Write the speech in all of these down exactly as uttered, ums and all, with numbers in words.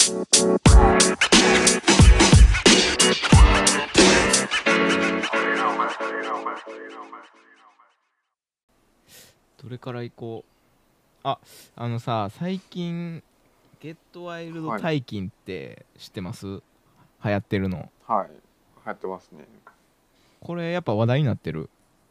どれから行こう。あ、あのさ、最近ゲットワイルドはい。 大金って知ってます？流行ってるの。 はい。流行ってますね。 これやっぱ話題になってる。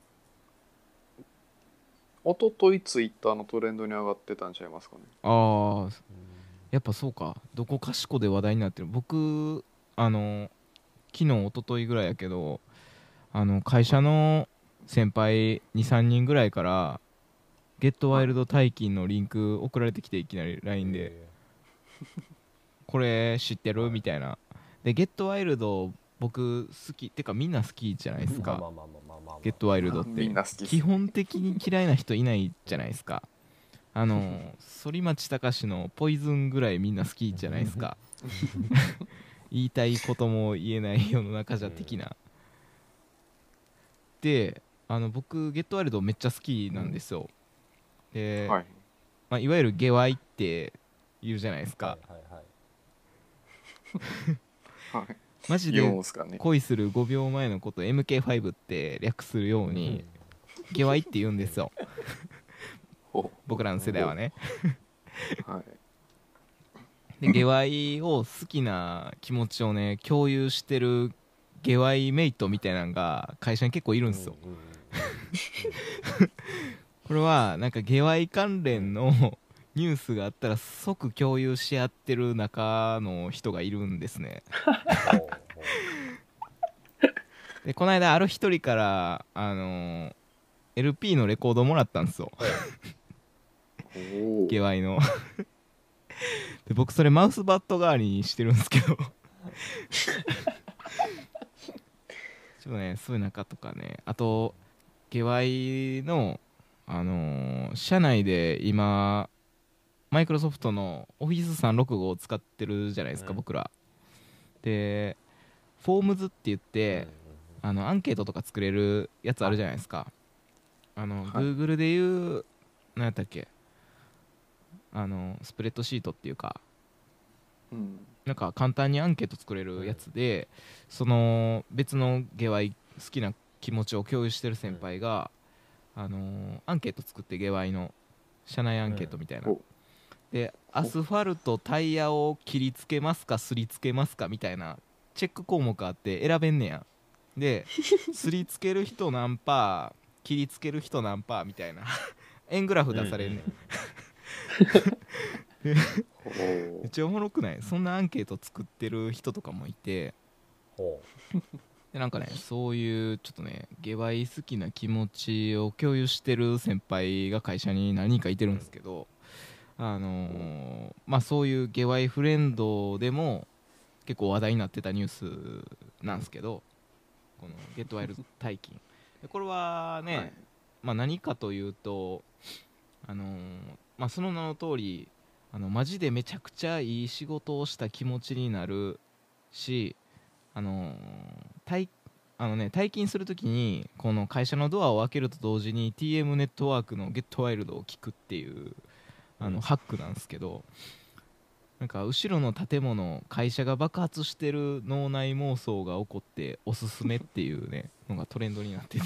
一昨日ツイッターのトレンドに上がってたんちゃいますかね。 あー、やっぱそうか。どこかしこで話題になってる。僕、あの昨日一昨日ぐらいやけど、あの会はい。 社の先輩にさんにんぐらいからゲットワはい。 イルド大金のリンク送られてきて、いきなり ライン でえこれ知ってー、はい。 るみたいな。でゲットワイルド僕好きってか、みんな好きじゃないですか。 まあまあまあまあまあまあまゲットワイルドっみんてな好きっすね。 基本的に嫌いな人いないじゃないですか。あの反町隆史のポイズンぐらいみんな好きじゃないですか。言いたいことも言えない世の中じゃ的な。で、あの僕ゲットワイルドめっちゃ好きなんですよ。で、 はい。 まあ、いわゆるゲワイって言うじゃないですはいか。 はいはい。 はい。言うマジでんすかね。 恋するごびょうまえのこと エムケーファイブ って略するようにうんゲワイって言うんですよ、 ほ僕らの世代はね。 う。はい。 でゲワイを好きな気持ちをね共有してるゲワイメイトみたいなのが会社に結構いるんうんうんですよ。 うんこれはなんかゲワイ関うん連のニュースがあったら即共有し合ってる中の人がいるんですね。 ほうほでこの間ある一人からあのー エルピー のレコードもらったんですよ、 うほうおお。 ゲワイの。で僕それマウスバット代わりにしてるんですけどちょっとね、そういう中とかね、あとゲワイのあのー社内で今マイクロソフトのオフィスさんろくごを使ってるじゃないですか、 うん僕ら。でフォームズって言っうんうんてあのアンケートとか作れるやつあるじゃないですか。あのはい。 Google でいう何やったっけ、あのスプレッドシートっていうか、 うん。 なんか簡単にアンケート作れるやつで、その別のゲワイ好きな気持ちを共有してる先輩が、あのーアンケート作って、ゲワイの社内アンケートみたいな。 ほでアスファルトタイヤを切りつけますかすりつけますかみたいなチェック項目あって選べんねや。ですりつける人何パー、切りつける人何パーみたいな円グラフうん出されんねん。 う。ほめっちゃおもろくない？そんなアンケート作ってる人とかもいて、 ほでなんかね、そういうちょっとねゲワイ好きな気持ちを共有してる先輩が会社に何人かいてるんですけど、あのーまあそういうゲワイフレンドでも結構話題になってたニュースなんですけど、このゲットワイルド大金で、これはう。 ね、 はい。 まあ、何かというと、あのーまあ、その名の通り、あのマジでめちゃくちゃいい仕事をした気持ちになるし、あのー退あのね、退勤するときにこの会社のドアを開けると同時に ティーエム ネットワークのゲットワイルドを聞くっていうあの、 うんハックなんですけど、なんか後ろの建物、会社が爆発してる脳内妄想が起こっておすすめっていうねのがトレンドになってて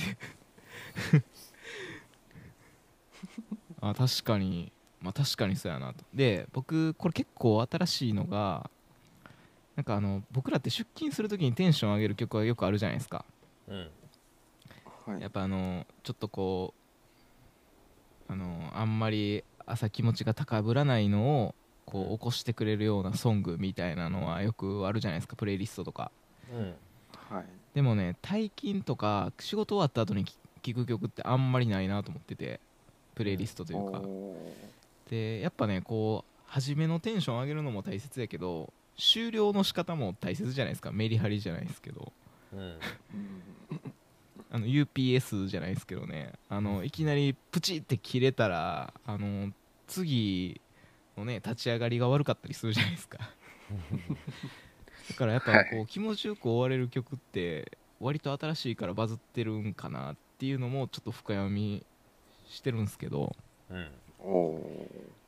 あ、確かに、まあ確かにそうやなと。で僕これ結構新しいのが、なんかあの僕らって出勤するときにテンション上げる曲がよくあるじゃないですか。 ううんはい。 やっぱあのちょっとこうあのあんまり朝気持ちが高ぶらないのをこう起こしてくれるようなソングみたいなのはよくあるじゃないですか、プレイリストとか。 うんはい。 でもね、退勤とか仕事終わった後に聴く曲ってあんまりないなと思ってて、プレイリストといおうか。 お。 でやっぱね、こう初めのテンション上げるのも大切やけど、終了の仕方も大切じゃないですか。メリハリじゃないですけど、 うんうん。 あの ユーピーエス じゃないですけどね、あのいきなりプチって切れたら、あの次のね立ち上がりが悪かったりするじゃないですか。だからやっぱこう、 はい。 気持ちよく終われる曲って割と新しいからバズってるんかなっていうのもちょっと深読みしてるんですけど、 うんおお。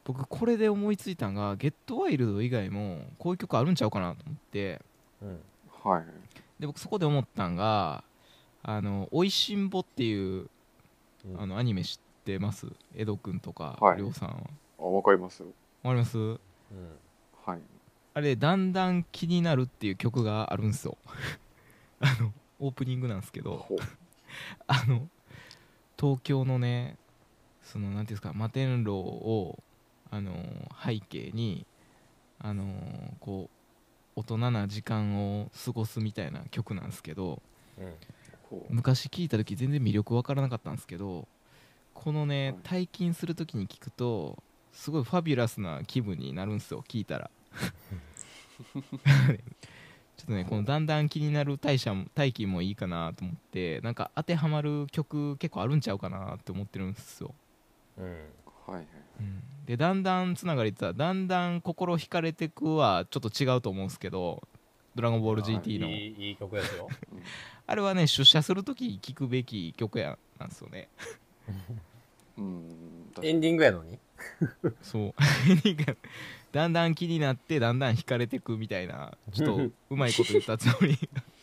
僕これで思いついたんがゲットワイルド以外もこういう曲あるんちゃうかなと思って、 うんはい。 で僕そこで思ったんがあのおいしんぼっていううんあのアニメ知ってます？エドくんとかはいりょうさんはあ、わかりますよ。 わかります？ うんはい。 あれだんだん気になるっていう曲があるんですよあのオープニングなんですけど、 ほう。 あの東京のねそのなんていうんですか摩天楼をあの背景にあのこう大人な時間を過ごすみたいな曲なんですけど、 うんほう。 昔聞いた時全然魅力わからなかったんですけど、このねはい退勤する時に聞くとすごいファビュラスな気分になるんですよ、聞いたらちょっとねこのだんだん気になる大社も大金もいいかなと思って、なんか当てはまる曲結構あるんちゃうかなって思ってるんですよ、 うんはいはい。 うんでだんだんつながりって言ったらだんだん心惹かれてくはちょっと違うと思うんですけど、ドラゴンボール ジーティー のいいいい曲ですよ。 あれはね出社するとき聴くべき曲やなんですよねうん。うん。確かにエンディングやのに。 そうだんだん気になってだんだん惹かれてくみたいな、ちょっとうまいこと言ったつもり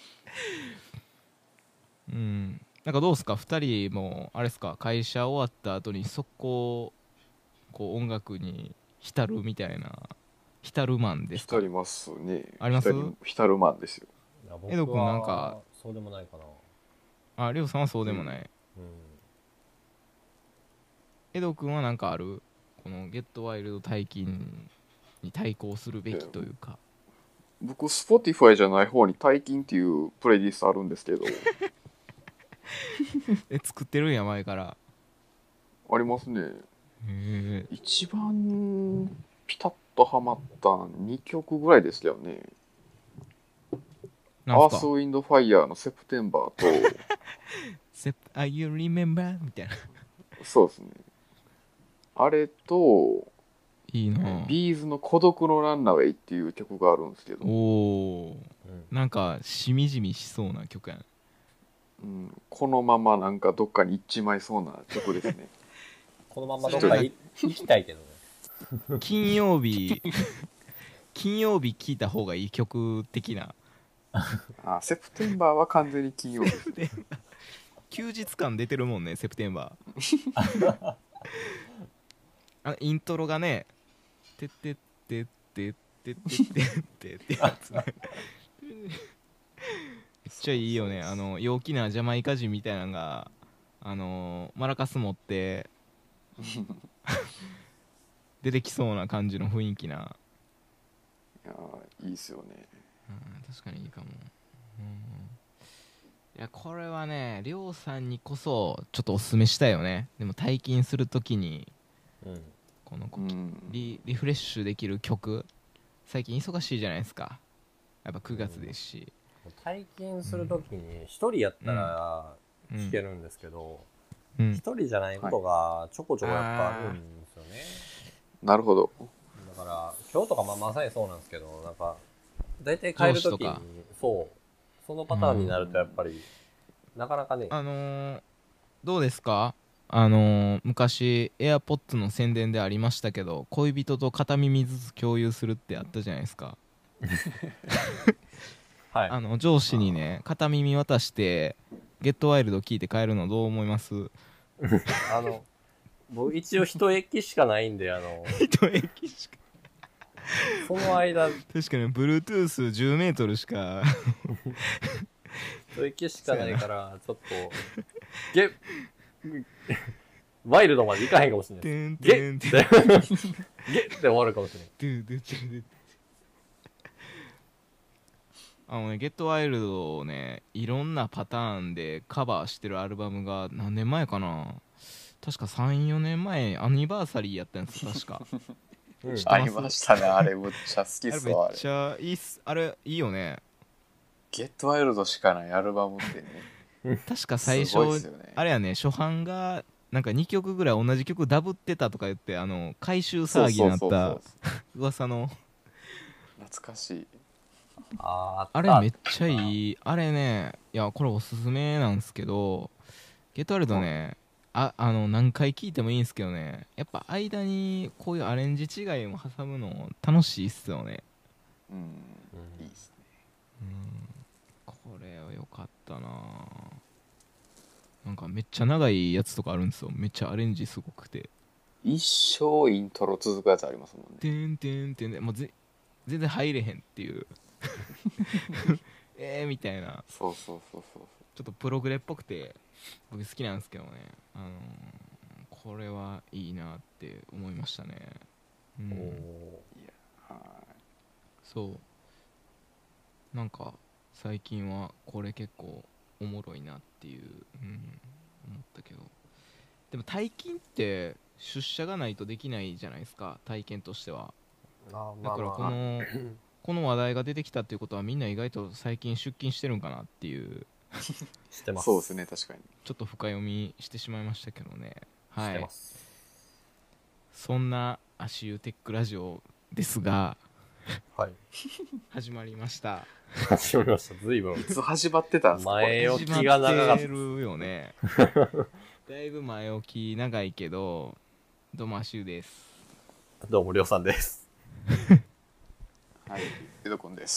うんなんかどうすかふたりもあれっすか、会社終わった後に速攻こう音楽に浸るみたいな浸るマンですか？ 浸りますね。 あります浸り浸るマンですよ。 いやエド君僕はなんかそうでもないかな。 ありょうさんはそうでもない、 うんエド君はなんかある、このゲットワイルド大金に対抗するべきというか。 僕、Spotify じゃない方に大金っていうプレイリストあるんですけど、 え作ってるんや前から。 ありますね。 へえ。 一番ピタッとハマったにきょくぐらいですけどね。アース・なんすかウィンド・ファイヤーのセプテンバーと、 セプ Are you remember? みたいな。 そうですね。あれと、 いいなビーズの孤独のランナウェイっていう曲があるんですけど、 おおうんなんかしみじみしそうな曲やん。 うん、このままなんかどっかに行っちまいそうな曲ですね。 このままどっかい行きたいけどね。 金曜日金曜日聴いた方がいい曲的な。 あ、セプテンバーは完全に金曜日ですね。 休日感出てるもんねセプテンバーあイントロがねてってってってってってってってってやつねめっちゃいいよね。あの陽気なジャマイカ人みたいなのがあのマラカス持って出てきそうな感じの雰囲気な、 いやーいいですよね。 うん、確かにいいかも、うん、いやこれはねりょうさんにこそちょっとおすすめしたいよね。でも退勤するときにうんこのこうん。 リ, リフレッシュできる曲、最近忙しいじゃないですか、やっぱくがつですし、 体験するときに一人やったらうん聞けるんですけど、 うん一人じゃないことがちょこちょこやっぱあるんですよね。 なるほど。 だから今日とかまあまさにそうなんですけど、なんか大体帰るときに上司とかそうそのパターンになるとやっぱりなかなかね。 あのー、どうですか、あのー、昔 AirPods の宣伝でありましたけど恋人と片耳ずつ共有するってあったじゃないですかはい。 あの上司にね片耳渡してゲットワイルド聞いて帰るのどう思います？ あの僕一応一駅しかないんで、あの一駅しかその間確かに Bluetoothじゅうメートルしか一駅しかないからちょっとゲワイルドまで行かへんかもしれないてです。 んゲッてんてんてゲッって終わるかもしれない。 ドゥドゥドゥドゥあのねゲットワイルドをねいろんなパターンでカバーしてるアルバムが何年前かな、確かさんよねんまえアニバーサリーやったんです確かうん知ってますありましたね。あれむっちゃ好きっあれすわ。あれめっちゃいいっす、あれいいよね。 ゲットワイルドしかないアルバムってね。 確か最すごいっ初すよね。 あれやね初版がなんかにきょくぐらい同じ曲ダブってたとか言ってあの回収騒ぎになっそうそうそうたそう噂の懐かしい。 あーあれめっちゃいいあれね。いやこれおすすめなんですけどゲットワイルドね、 ああの何回聞いてもいいんですけどね、やっぱ間にこういうアレンジ違いも挟むの楽しいっすよね。 うん、 うんいいですね。 うんこれは良かったな。なんかめっちゃ長いやつとかあるんですよ。めっちゃアレンジすごくて、 一生イントロ続くやつありますもんね。 てんてんてんでもうぜ全然入れへんっていうえーみたいな、 そうそうそうそうちょっとプログレっぽくて僕好きなんですけどね、あのーこれはいいなって思いましたね。うおん、 おそう。はそうなんか最近はこれ結構おもろいなっていう、うん、思ったけど、でも体験って出社がないとできないじゃないですか、体験としては。 ー。あだからこまあまあ。 のこの話題が出てきたっていうことはみんな意外と最近出勤してるんかなっていうい。 してます。 そうですね、確かに。 ちょっと深読みしてしまいましたけどね。 しはい、 てます。 そんな足湯テックラジオですがはい。 始まりました。 始まりました。随分いつ始まってたんですか、これ。 前置き始まが長かっってるよねだいぶ前置き長いけど、どうも足湯です。 た。どうもりょうさんです。 はい、江戸くんです。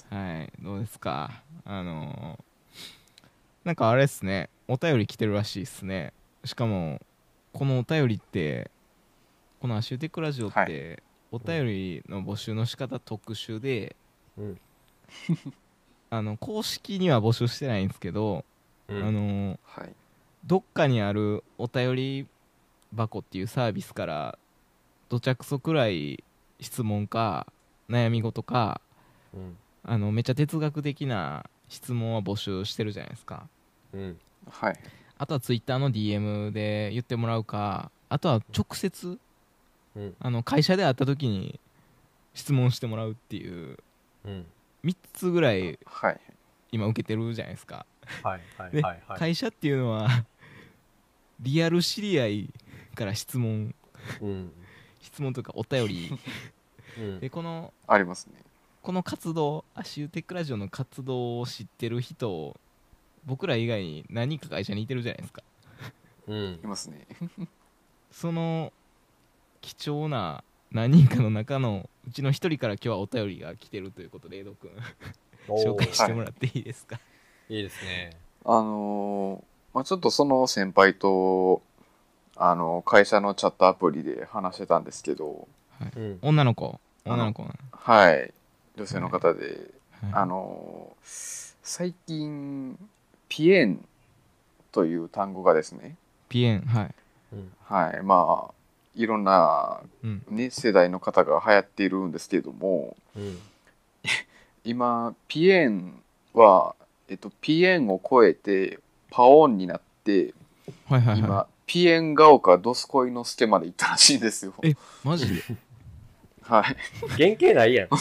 はい、どうですか。あのーなんかあれっすね、お便り来てるらしいっすね。しかもこのお便りってこのアシュテクラジオって、 はお便りの募集の仕方特殊で、 うん。 あの公式には募集してないんですけど、 うん。 あのはい。 どっかにあるお便り箱っていうサービスからどちゃくそくらい質問か悩み事か、 うん。 あのめっちゃ哲学的な質問は募集してるじゃないですか。 うん。 はい。 あとはツイッターの ディーエム で言ってもらうか、あとは直接うん。 あの会社で会った時に質問してもらうっていううん。 みっつぐらいはい。 今受けてるじゃないですか。 はいはいで、 はいはい。 会社っていうのはリアル知り合いから質問うん。 質問というかお便りうん。 で、このありますね。 この活動、足湯テックラジオの活動を知ってる人、僕ら以外に何人か会社にいてるじゃないですか。 うんい。ますね。 その貴重な何人かの中のうちの一人から今日はお便りが来てるということで、江戸くん紹おー介してもらっていいですか。 いいですね。 あのーまあ、ちょっとその先輩と、あの、会社のチャットアプリで話してたんですけど、 はい、 うん。 女の子あの女の子な、 はい。女性の方で、 はい、 あのー最近、ピエンという単語がですね、 ピエン、はい、 うん。 はい。まあ、いろんな、 うん、 ね、世代の方が流行っているんですけれども、 うん。 今、ピエンは、えっと、ピエンを超えて、パオンになって、 はいはいは今、ピエンが丘ドスコイの助まで行ったらしいんですよ。 い。え、マジではい。 原型ないやん。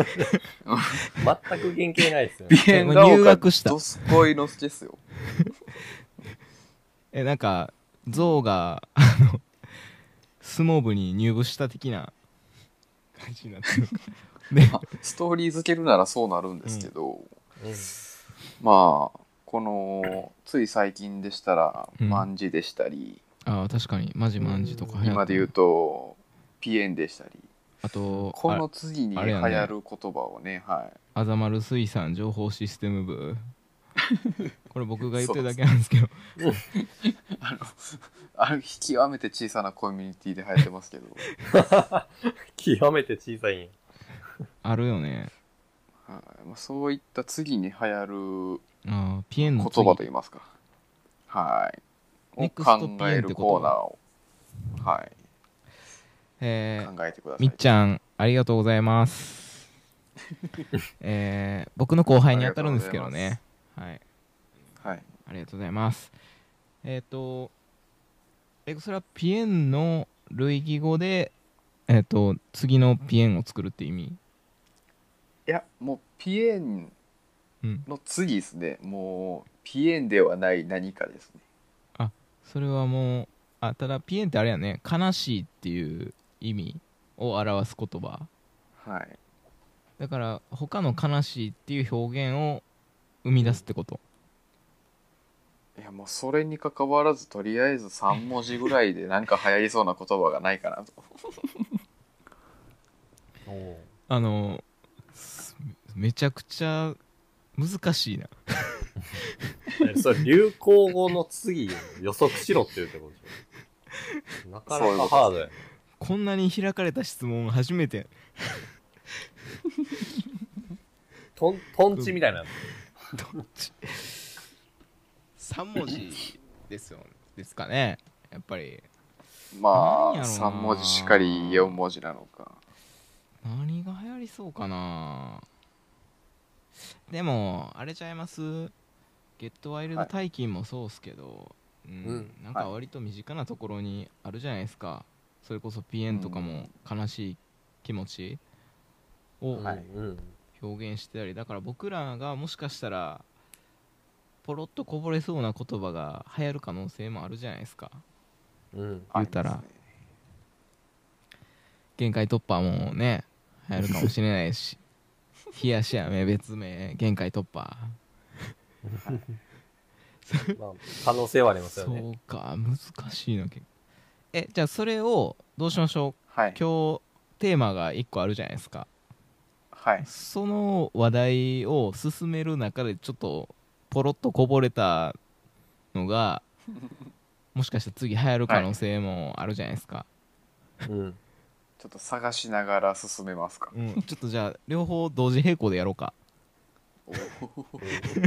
全く原型ないですよね。 ピエンまあ入が丘学したドスコイの助ですよ。 え、なんか象があの相撲部に入部した的な感じになってるで、 まあストーリー付けるならそうなるんですけど、 うん。 まあ、この、つい最近でしたら、 うんマンジでしたり、 ああ確かにマジマンジとか流行った今で言うと、ピエンでしたり、 あとこの次に流あれやね行る言葉をね、はい。 あざまる水産情報システム部これ僕が言ってるだけなんですけどあの、ある極めて小さなコミュニティで流行ってますけど、 極めて小さいんや。 あるよね。 はいまあ、そういった次に流行るああピエン言の次葉といいますか、はい。をネクスト考ピエンえるってことコーナーを、はい、 えー、 考えてください。 みっちゃんありがとうございますえー、僕の後輩に当たるんですけどね。はいはい。 ありがとうございます。えっ、と、えそれはピエンの類義語で、えっ、と、次のピエンを作るって意味？ いや、もうピエンうん。 の次ですね。もう、ピエンではない何かですね。 あ、それはもう、あ、ただピエンってあれやね、悲しいっていう意味を表す言葉。 はい。 だから、他の悲しいっていう表現を生み出すってこと。 いやもうそれに関わらずとりあえずさん文字ぐらいでなんか流行りそうな言葉がないかなと。 おおあのすめちゃくちゃ難しいな。 ー。それ流行語の次予測しろって言うってことでしょ。なかなかハードや。 こんなに開かれた質問初めて。 トン、トンチみたいな。 さん文字ですよですかねやっぱり。 まあなんやろなさん文字しかりよん文字なのか。 何が流行りそうかな。でもあれちゃいます、ゲットワイルド大金もそうっすけど、うんうんなんか割と身近なところにあるじゃないですか。それこそピエンとかも悲しい気持ちをはいうん表現してたり、だから僕らがもしかしたらポロッとこぼれそうな言葉が流行る可能性もあるじゃないですか。 うん。うん。 言ったらありますね限界突破もね流行るかもしれないし冷やしやめ別名限界突破。 まあ、可能性はありますよそね。 うか難しいな結構。えじゃあそれをどうしましょう。 はい今日テーマがいっこあるじゃないですか。 はいその話題を進める中でちょっとポロッとこぼれたのがもしかしたら次流行る可能性もあるじゃないですか、 うん。 ちょっと探しながら進めますか。 うん、ちょっとじゃあ両方同時並行でやろうか。 おー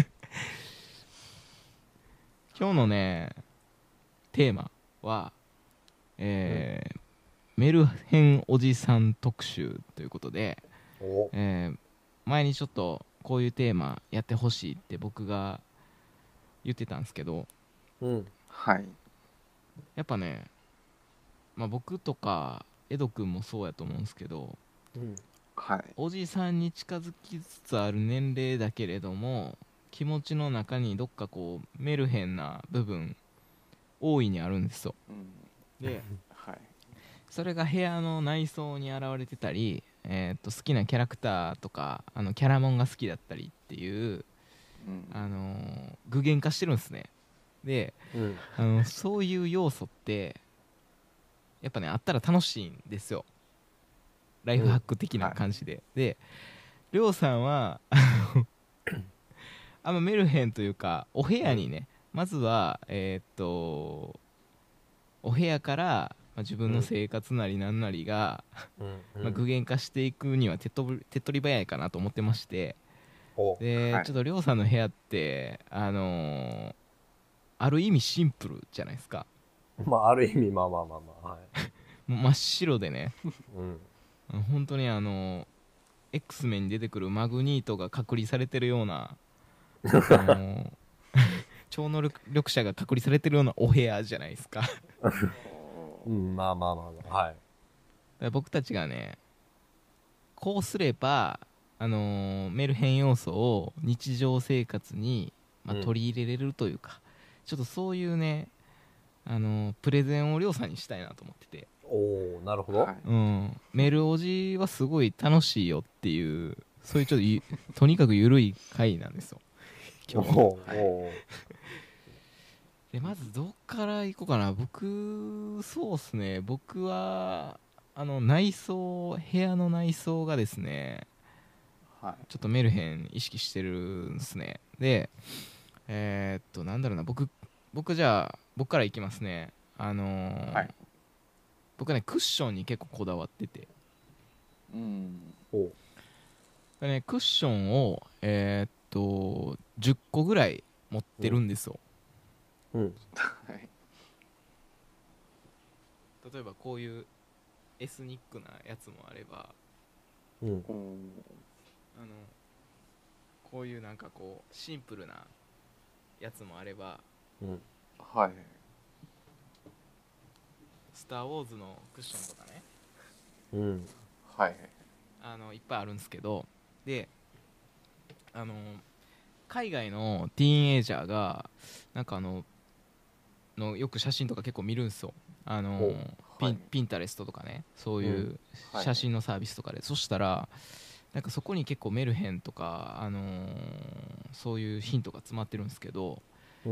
今日のねテーマはえーメルヘンおじさん特集ということで、 おえー前にちょっとこういうテーマやってほしいって僕が言ってたんですけど、 うん。 はいやっぱね、まあ、僕とかエド君もそうやと思うんですけど、 うん。 はいおじさんに近づきつつある年齢だけれども気持ちの中にどっかこうメルヘンな部分大いにあるんですよ。 うんではいそれが部屋の内装に現れてたり、えー、と好きなキャラクターとかあのキャラモンが好きだったりっていう、 うんあのー具現化してるんですね。でうん。 あのそういう要素ってやっぱねあったら楽しいんですよ。ライフハック的な感じで、でりょうさんはあんまメルヘンというかお部屋にね、まずはえーっとお部屋から、まあ、自分の生活なりなんなりが、 うん。 まあ、具現化していくには手っ取り手っ取り早いかなと思ってまして、 おで、 はいちょっとりょうさんの部屋ってあのーある意味シンプルじゃないですか。 まあ、ある意味、まあまあまあまあ。はい。 もう真っ白でねうん。 本当にあの X メンに出てくるマグニートが隔離されてるようなあのー超能力者が隔離されてるようなお部屋じゃないですか。だかうん、まあまあまあまあ。はい。 ら僕たちがねこうすれば、あのーメルヘン要素を日常生活に、まあうん取り入れれるというか、ちょっとそういうね、あのープレゼンをりょうさんにしたいなと思ってて、 おおなるほど。 はいうん、メルおじはすごい楽しいよっていうそういうちょっとゆとにかく緩い回なんですよ今日。 おーおでまずどっから行こうかな。僕そうっすね僕はあの内装部屋の内装がですねはいちょっとメルヘン意識してるんですね。でえーっとなんだろうな僕僕じゃあ僕からいきますね。あのーはい僕ねクッションに結構こだわってて、 うんおうでね、クッションをえーっとじゅっこぐらい持ってるんですよ。 うん。 はい例えばこういうエスニックなやつもあれば、 うん。 うんあのこういうなんかこうシンプルなやつもあれば、 うん。 はいスター・ウォーズのクッションとかねうん。 はいあのいっぱいあるんですけど、であの海外のティーンエイジャーがなんかあののよく写真とか結構見るんですよ。あのおピン、 はいピンタレストとかねそういうはい写真のサービスとかで、そしたらなんかそこに結構メルヘンとか、あのーそういうヒントが詰まってるんですけど、 うん。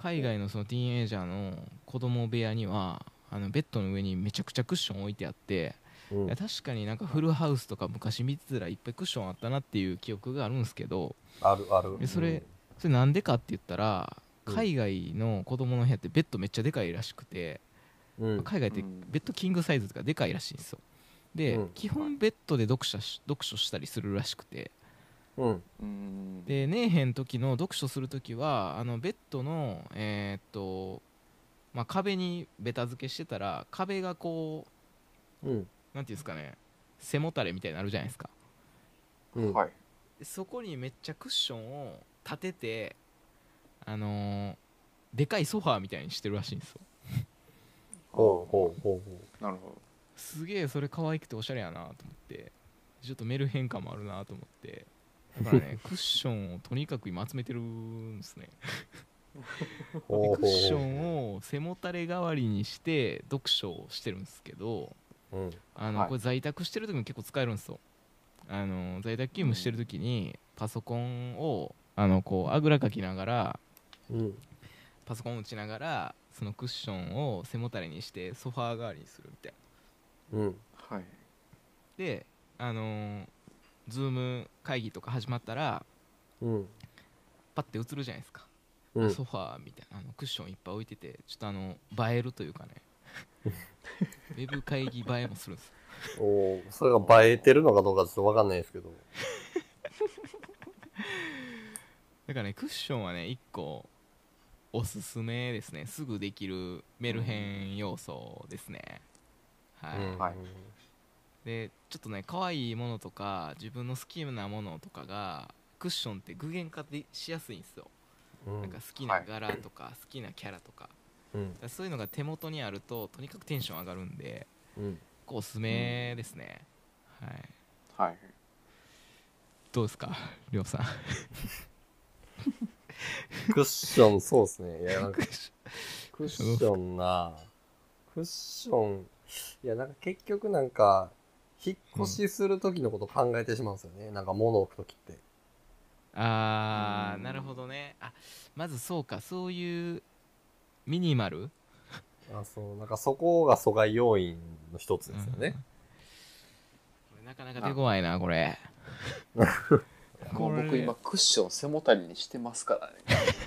海外のそのティーンエイジャーの子供部屋にはあのベッドの上にめちゃくちゃクッション置いてあって、 うんいや確かになんかフルハウスとか昔見てたらいっぱいクッションあったなっていう記憶があるんですけど、 あるある。 えそれそれなんでかって言ったらうん海外の子供の部屋ってベッドめっちゃでかいらしくて、 うん。 海外ってベッドキングサイズとかでかいらしいんですよ。で、 うん基本ベッドで読書し読書したりするらしくて、 うん。 うん。 で寝えへん時の読書する時はあのベッドのえーっとまあ、壁にベタ付けしてたら壁がこうん。 うなんていうんですかね、背もたれみたいになるじゃないですか。 うん。 はい。 でそこにめっちゃクッションを立ててあのーでかいソファーみたいにしてるらしいんですよ。 ほうほうほうほなるほすげえそれ可愛くておしゃれやなと思ってちょっとメルヘン感もあるなと思ってだからねクッションをとにかく今集めてるんですね。 う。ほうほうほう。 でクッションを背もたれ代わりにして読書をしてるんですけど、 うん。 あの、 はいこれ在宅してる時に結構使えるんですよ。あの在宅勤務してる時にパソコンをあのこうあぐらかきながらうん。 パソコン打ちながらそのクッションを背もたれにしてソファー代わりにするみたいな。 うん。 ど。はい。 であのー、ズーム会議とか始まったらうん。 パッて映るじゃないですか、 うん。 ソファーみたいなあのクッションいっぱい置いててちょっとあの映えるというかねウェブ会議映えもするんですよ。 おーそれが映えてるのかどうかちょっとわかんないですけど。 だからねクッションはねいっこおすすめですね。すぐできるメルヘン要素ですね。はい、 うんはいでちょっとね可愛いものとか自分の好きなものとかがクッションって具現化でしやすいんですよ。 うんなんか好きな柄とか好きなキャラとか、 うんだからそういうのが手元にあるととにかくテンション上がるんでうんおすすめですね、はい。 はい。 どうですかりょうさんクッション、そうですね。いや、なんか、クッションなクッション、いや、なんか結局なんか、引っ越しする時のこと考えてしまうんですよね。なんか物を置く時って。 うんあーなるほどね。あまずそうかそういうミニマルあ、そう、なんかそこが阻害要因の一つですよね。 これなかなか手強いなこれもう僕今クッション背もたれにしてますからね。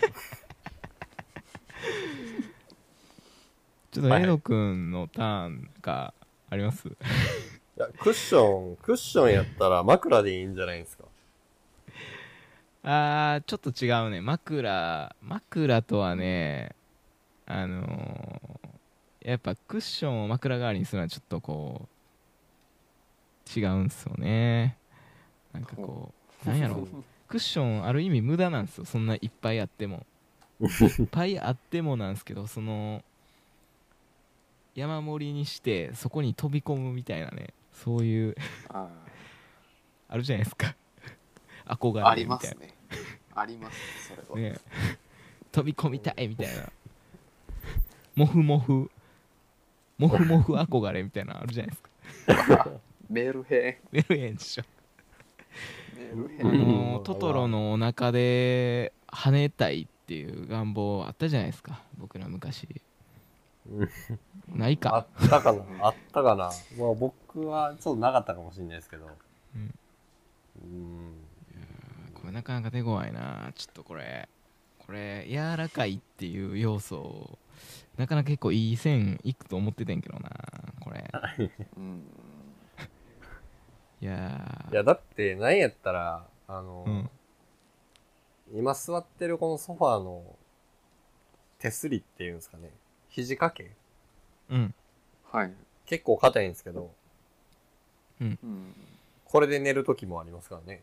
ちょっとエドくんのターンがあります、 いや、クッション、クッションやったら枕でいいんじゃないですか。 あーちょっと違うね。枕枕とはねあのー、やっぱクッションを枕代わりにするのはちょっとこう違うんすよね。なんかこうなんやろクッションある意味無駄なんですよ。そんないっぱいあってもいっぱいあってもなんですけどその山盛りにしてそこに飛び込むみたいなねそういうああるじゃないですか憧れーありみたいなますね。あります、それは。 ね飛び込みたいみたいなモフモフモフモフ憧れみたいなのあるじゃないですか。 メール編。 メルヘンでしょ。あメール編。 のートトロのお腹で跳ねたいっていう願望あったじゃないですか僕ら昔。 うんないあかったかなあったかなまあ僕はちょっとなかったかもしれないですけど。 うんうん。 これなかなか手強いな。ちょっとこれこれ柔らかいっていう要素なかなか結構いい線いくと思っててんけどなこれ。 うん。 いやーいや、だって、なんやったら、あの、 うん今座ってるこのソファーの手すりっていうんですかね。肘掛けうんはい。 結構硬いんですけど、 うん。 これで寝る時もありますからね。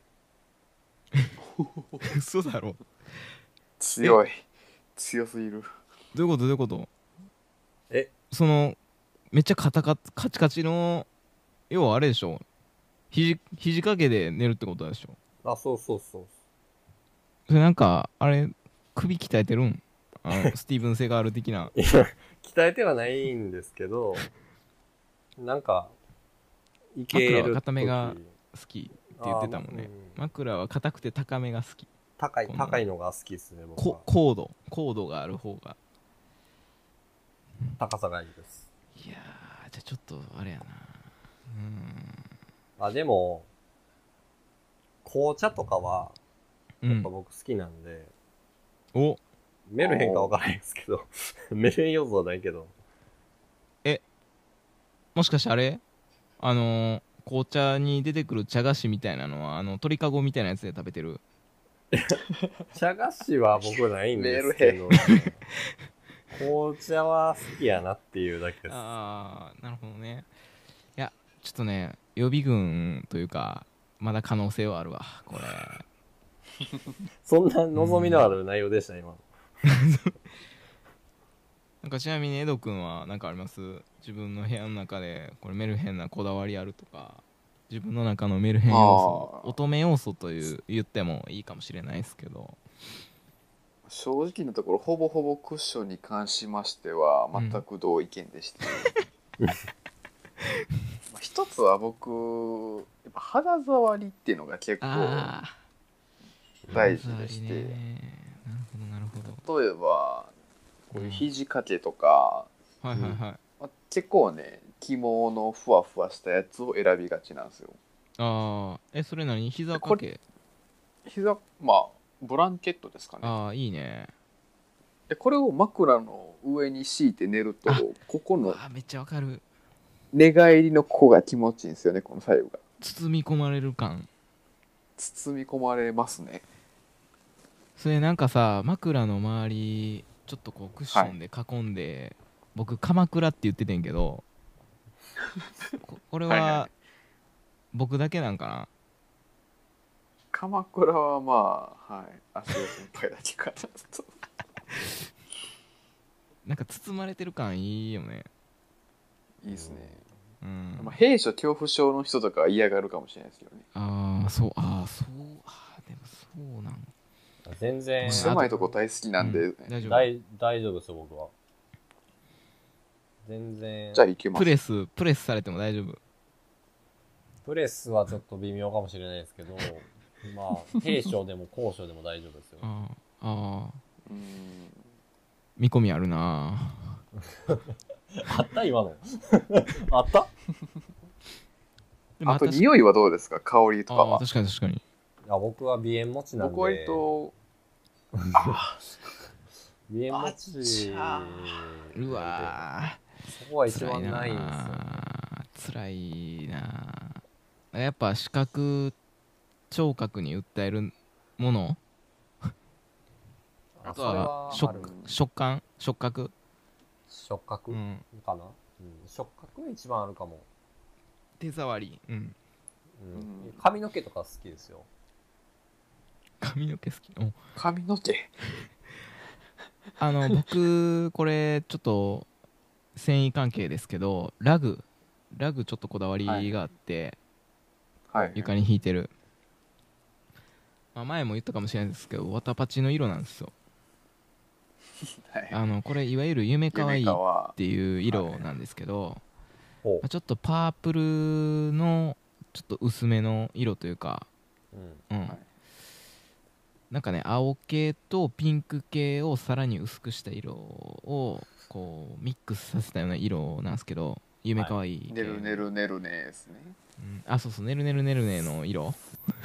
嘘だろ。 強い。強すぎる。 どういうことどういうことえそのめっちゃカタカカチカチの要はあれでしょ肘肘掛けで寝るってことでしょ。 あ、そうそうそう。 それなんかあれ首鍛えてるんあのスティーブン・セガール的な。 いや、鍛えてはないんですけど、なんか、いける時。 枕は固めが好きって言ってたもんね。 あー枕は硬くて高めが好き。 高いこの高いのが好きですね僕は。 こ高度高度がある方が。 高さがいいです。 いやー、じゃあちょっとあれやな。 あでも紅茶とかはうーんやっぱ僕好きなんで、 うんおメルヘンかわからないですけどメルヘン要素はないけど、 もしかしてあれあのー、紅茶に出てくる茶菓子みたいなのはあの鳥かごみたいなやつで食べてる？ 茶菓子は僕ないんですけど、ね、紅茶は好きやなっていうだけです。 ああなるほどね。いやちょっとね予備軍というかまだ可能性はあるわこれ。 そんな望みのある内容でした、今の。 なんかちなみにエド君は何かあります？自分の部屋の中でこれメルヘンなこだわりあるとか、自分の中のメルヘン要素、 あー乙女要素という言ってもいいかもしれないですけど。 正直なところほぼほぼクッションに関しましては全く同意見でして、まあ一つは僕やっぱ肌触りっていうのが結構ああ大事でして、 なるほどなるほど。 例えばこういう肘掛けとか、 はいはいはい、 まあ、結構ね起毛のふわふわしたやつを選びがちなんですよ。 ああえそれ何膝掛け？ 膝まあブランケットですかね。 ああいいね。 でこれを枕の上に敷いて寝るとあここのあめっちゃわかる。 寝返りのここが気持ちいいんですよね。この左右が包み込まれる感。 包み込まれますね。 それなんかさ枕の周りちょっとこうクッションで囲んで、はい、僕鎌倉って言っててんけどこ, これは僕だけなんかな。はいはい、 鎌倉はまあはい足尾先輩だけかなとなんか包まれてる感いいよね。 いいですね、 うんまあ、兵所恐怖症の人とかは嫌がるかもしれないですけどね。 ああそうああそうあでもそうなん全然狭いとこ大好きなんで、うん、 大丈夫大大丈夫ですよ僕は。全然じゃあいけます。 プレスプレスされても大丈夫？ プレスはちょっと微妙かもしれないですけどまあ兵所でも高所でも大丈夫ですよ。 ああうん見込みあるなあった今のあったでもあと匂いはどうですか？香りとかは。 確かに確かに。 いや僕は鼻炎持ちなんで。 僕割と鼻炎持ちうわそこは一番ないんですよ。 つらいな。やっぱ視覚聴覚に訴えるものあとは食食感触覚触覚、うん、かな、うん、触覚が一番あるかも。 手触り、うん、うん、 髪の毛とか好きですよ。 髪の毛好き。お髪の毛あの僕これちょっと繊維関係ですけどラグラグちょっとこだわりがあって、はい、床に引いてる、まあ、前も言ったかもしれないですけどワタパチの色なんですよ。はい、あのこれいわゆる夢かわいいっていう色なんですけど、はい、ちょっとパープルのちょっと薄めの色というか、うんうん、はい、なんかね青系とピンク系をさらに薄くした色をこうミックスさせたような色なんですけど夢かわいい、はい、 ねるねるねるねですね、 うん、あそうそうねるねるねるねの色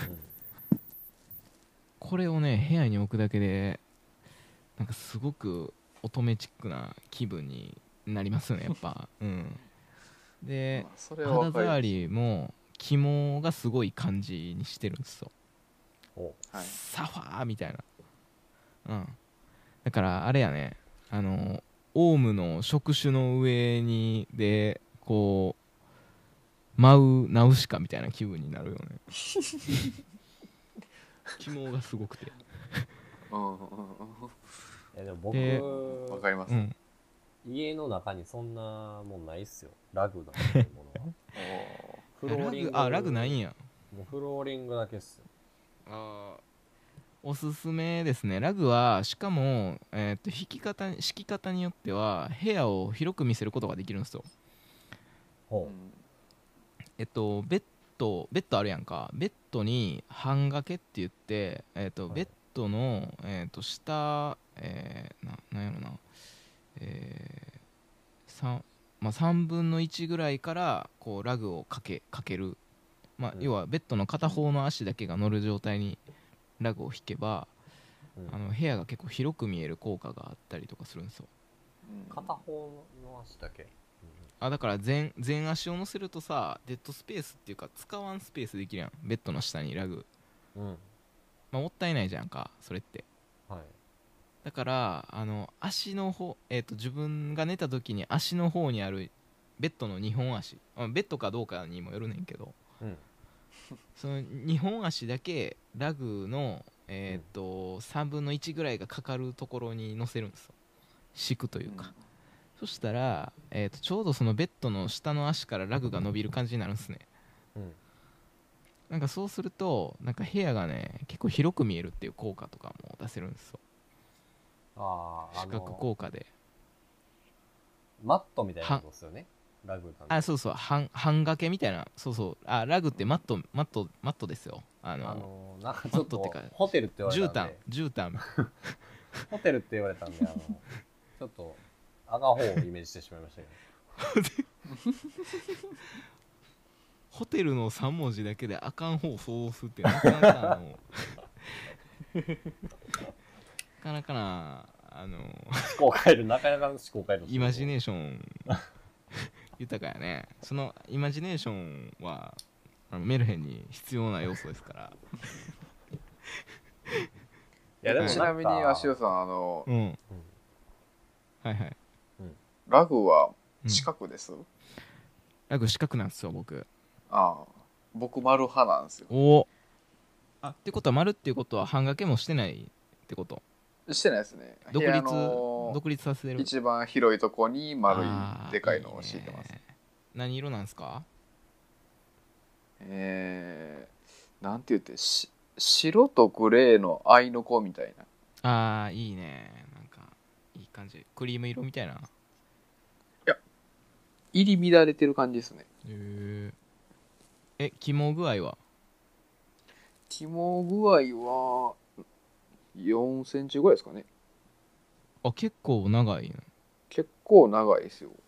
これをね部屋に置くだけでなんかすごく乙女チックな気分になりますよねやっぱ、うん、で肌触りも肝がすごい感じにしてるんですよ。はい、サファーみたいな、うん、だからあれやねあのオウムの触手の上にでこう舞うナウシカみたいな気分になるよね肝がすごくていやでも僕わかります、うん、 家の中にそんなもんないっすよラグなんていうものはフローリングあラグないんや。 もうフローリングだけっすよ。 あおすすめですね。ラグはしかも、えー、と引き方敷き方によっては部屋を広く見せることができるんですよ。ほうえっとベッドベッドあるやんか。ベッドに半掛けって言って、えー、とベッドの、えー、と下、えー、ななんやろな、えー 3, まあ、さんぶんのいちぐらいからこうラグをかけかける、まあ、 うん要はベッドの片方の足だけが乗る状態にラグを引けば、 うんあの部屋が結構広く見える効果があったりとかするんですよ。 うん片方の足だけ。 あだから全全足を乗せるとさ、デッドスペースっていうか使わんスペースできるやん、ベッドの下にラグ、 うん。うん。 まあ、もったいないじゃんかそれって。 はい。 だからあの足の方、えー、と自分が寝た時に足の方にあるベッドのにほん足、まあベッドかどうかにもよるねんけど、 うん。 そのにほん足だけラグの、えーとさんぶんのいちぐらいがかかるところに乗せるんですよ、敷くというか、そしたら、えー、とちょうどそのベッドの下の足からラグが伸びる感じになるんですね。 うん。 なんかそうするとなんか部屋がね結構広く見えるっていう効果とかも出せるんですよ、 ああ、あ視覚の、 効果で。 マットみたいなことですよね。ラグなんで。 あ、そうそう、半半掛けみたいな、そうそう、あ、ラグってマット、マット、マットですよ。あの、 あの、なんかちょっとマットってかホテルって言われ絨毯たんで、、 絨毯。 ホテルって言われたんで、あの、ちょっと、赤方をイメージしてしまいましたけホテルのさん文字だけであかん方を想像するってなかなかあの、なかなかな、あの、 ど、思考回路、なかなかの思考回路。 イマジネーション豊かやね。そのイマジネーションはあのメルヘンに必要な要素ですから。 いや、でもちなみに足尾さん、あのうん。 うんはいはい。 ラグはうん四角です、 ラグ四角なんですよ僕。 ああ、僕丸派なんですよ。 おお。あってことは丸っていうことは半掛けもしてないってこと。 してないですね。 独立部屋の独立させる。 一番広いとこに丸あーいでかいのを敷いてます。 いいね。何色なんですか？ えー、なんて言ってし白とグレーの合いの子みたいな。 ああいいね、なんかいい感じ、クリーム色みたいな。 入り乱れてる感じですね。 へえ。え、肝具合は？ 肝具合はよんセンチぐらいですかね。 あ、結構長いね。 結構長いですよ。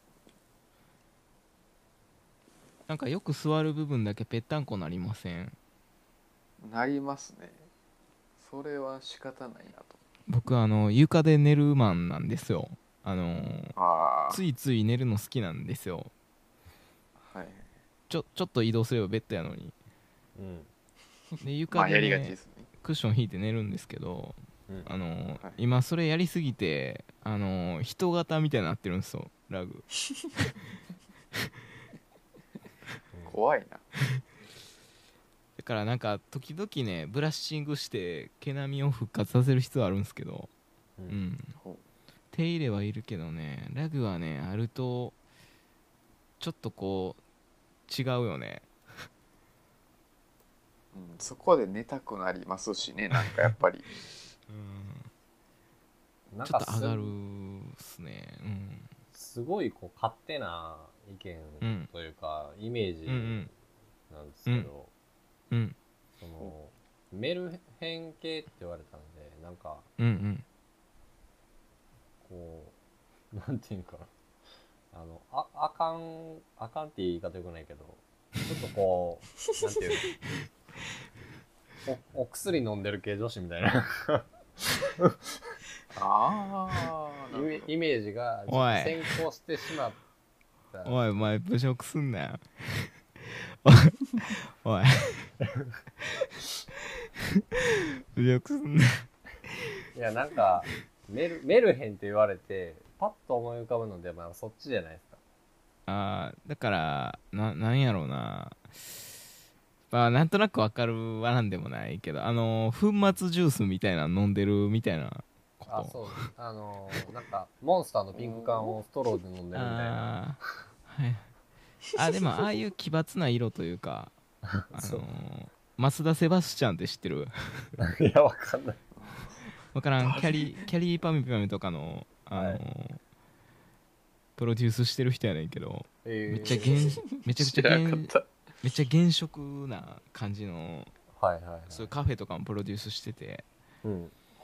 なんかよく座る部分だけぺったんこなりません？ なりますね。それは仕方ないなと。 僕あの床で寝るマンなんですよ。あのーあついつい寝るの好きなんですよ。 あ、はい。 ちょちょっと移動すればベッドやのに。 うん。 でま床で、 あやりがちねですね。 クッション引いて寝るんですけど、 うん。 あのーはい今それやりすぎて、あのー人型みたいになってるんですよラグ。 怖いな。 だからなんか時々ねブラッシングして毛並みを復活させる必要あるんですけど、 う。 うんん、 ほう手入れはいるけどね、ラグはねあるとちょっとこう違うよね。 うん、そこで寝たくなりますしね、なんかやっぱり。 うん、 なんかちょっと上がるっすね。 す、すごいこう勝手な意見というか、イメージうんうんなんですけど、 うんうんそのメルヘン系って言われたんで、なんかうんうんこうなんていうかあのああかんあかんって言い方よくないけど、ちょっとこうなんていうのおお薬飲んでる系女子みたいなああ、 イメイメージがちょっと先行してしまったおいお前侮辱すんなよ。おい侮辱すんな。 いやなんかメルメルヘンって言われてパッと思い浮かぶので、まあそっちじゃないですか。 あーだからななんやろうな、まあなんとなくわかるわなんでもないけど、あのー粉末ジュースみたいなの飲んでるみたいなこと。 あ、そうあのー、なんかモンスターのピンク缶をストローで飲んでるみたいな。 あーはい。あでもああいう奇抜な色というか、あのそうー、増田セバスチャンって知ってる？ いやわかんない。 わからん。キャリキャリーパミュパミュとかの、あのーはいプロデュースしてる人やねんけど、 えー、 めっちゃ原めちゃくちゃ知ら原なかった。 めっちゃ原色な感じのはいはいはい。 そういうカフェとかもプロデュースしてて、 うん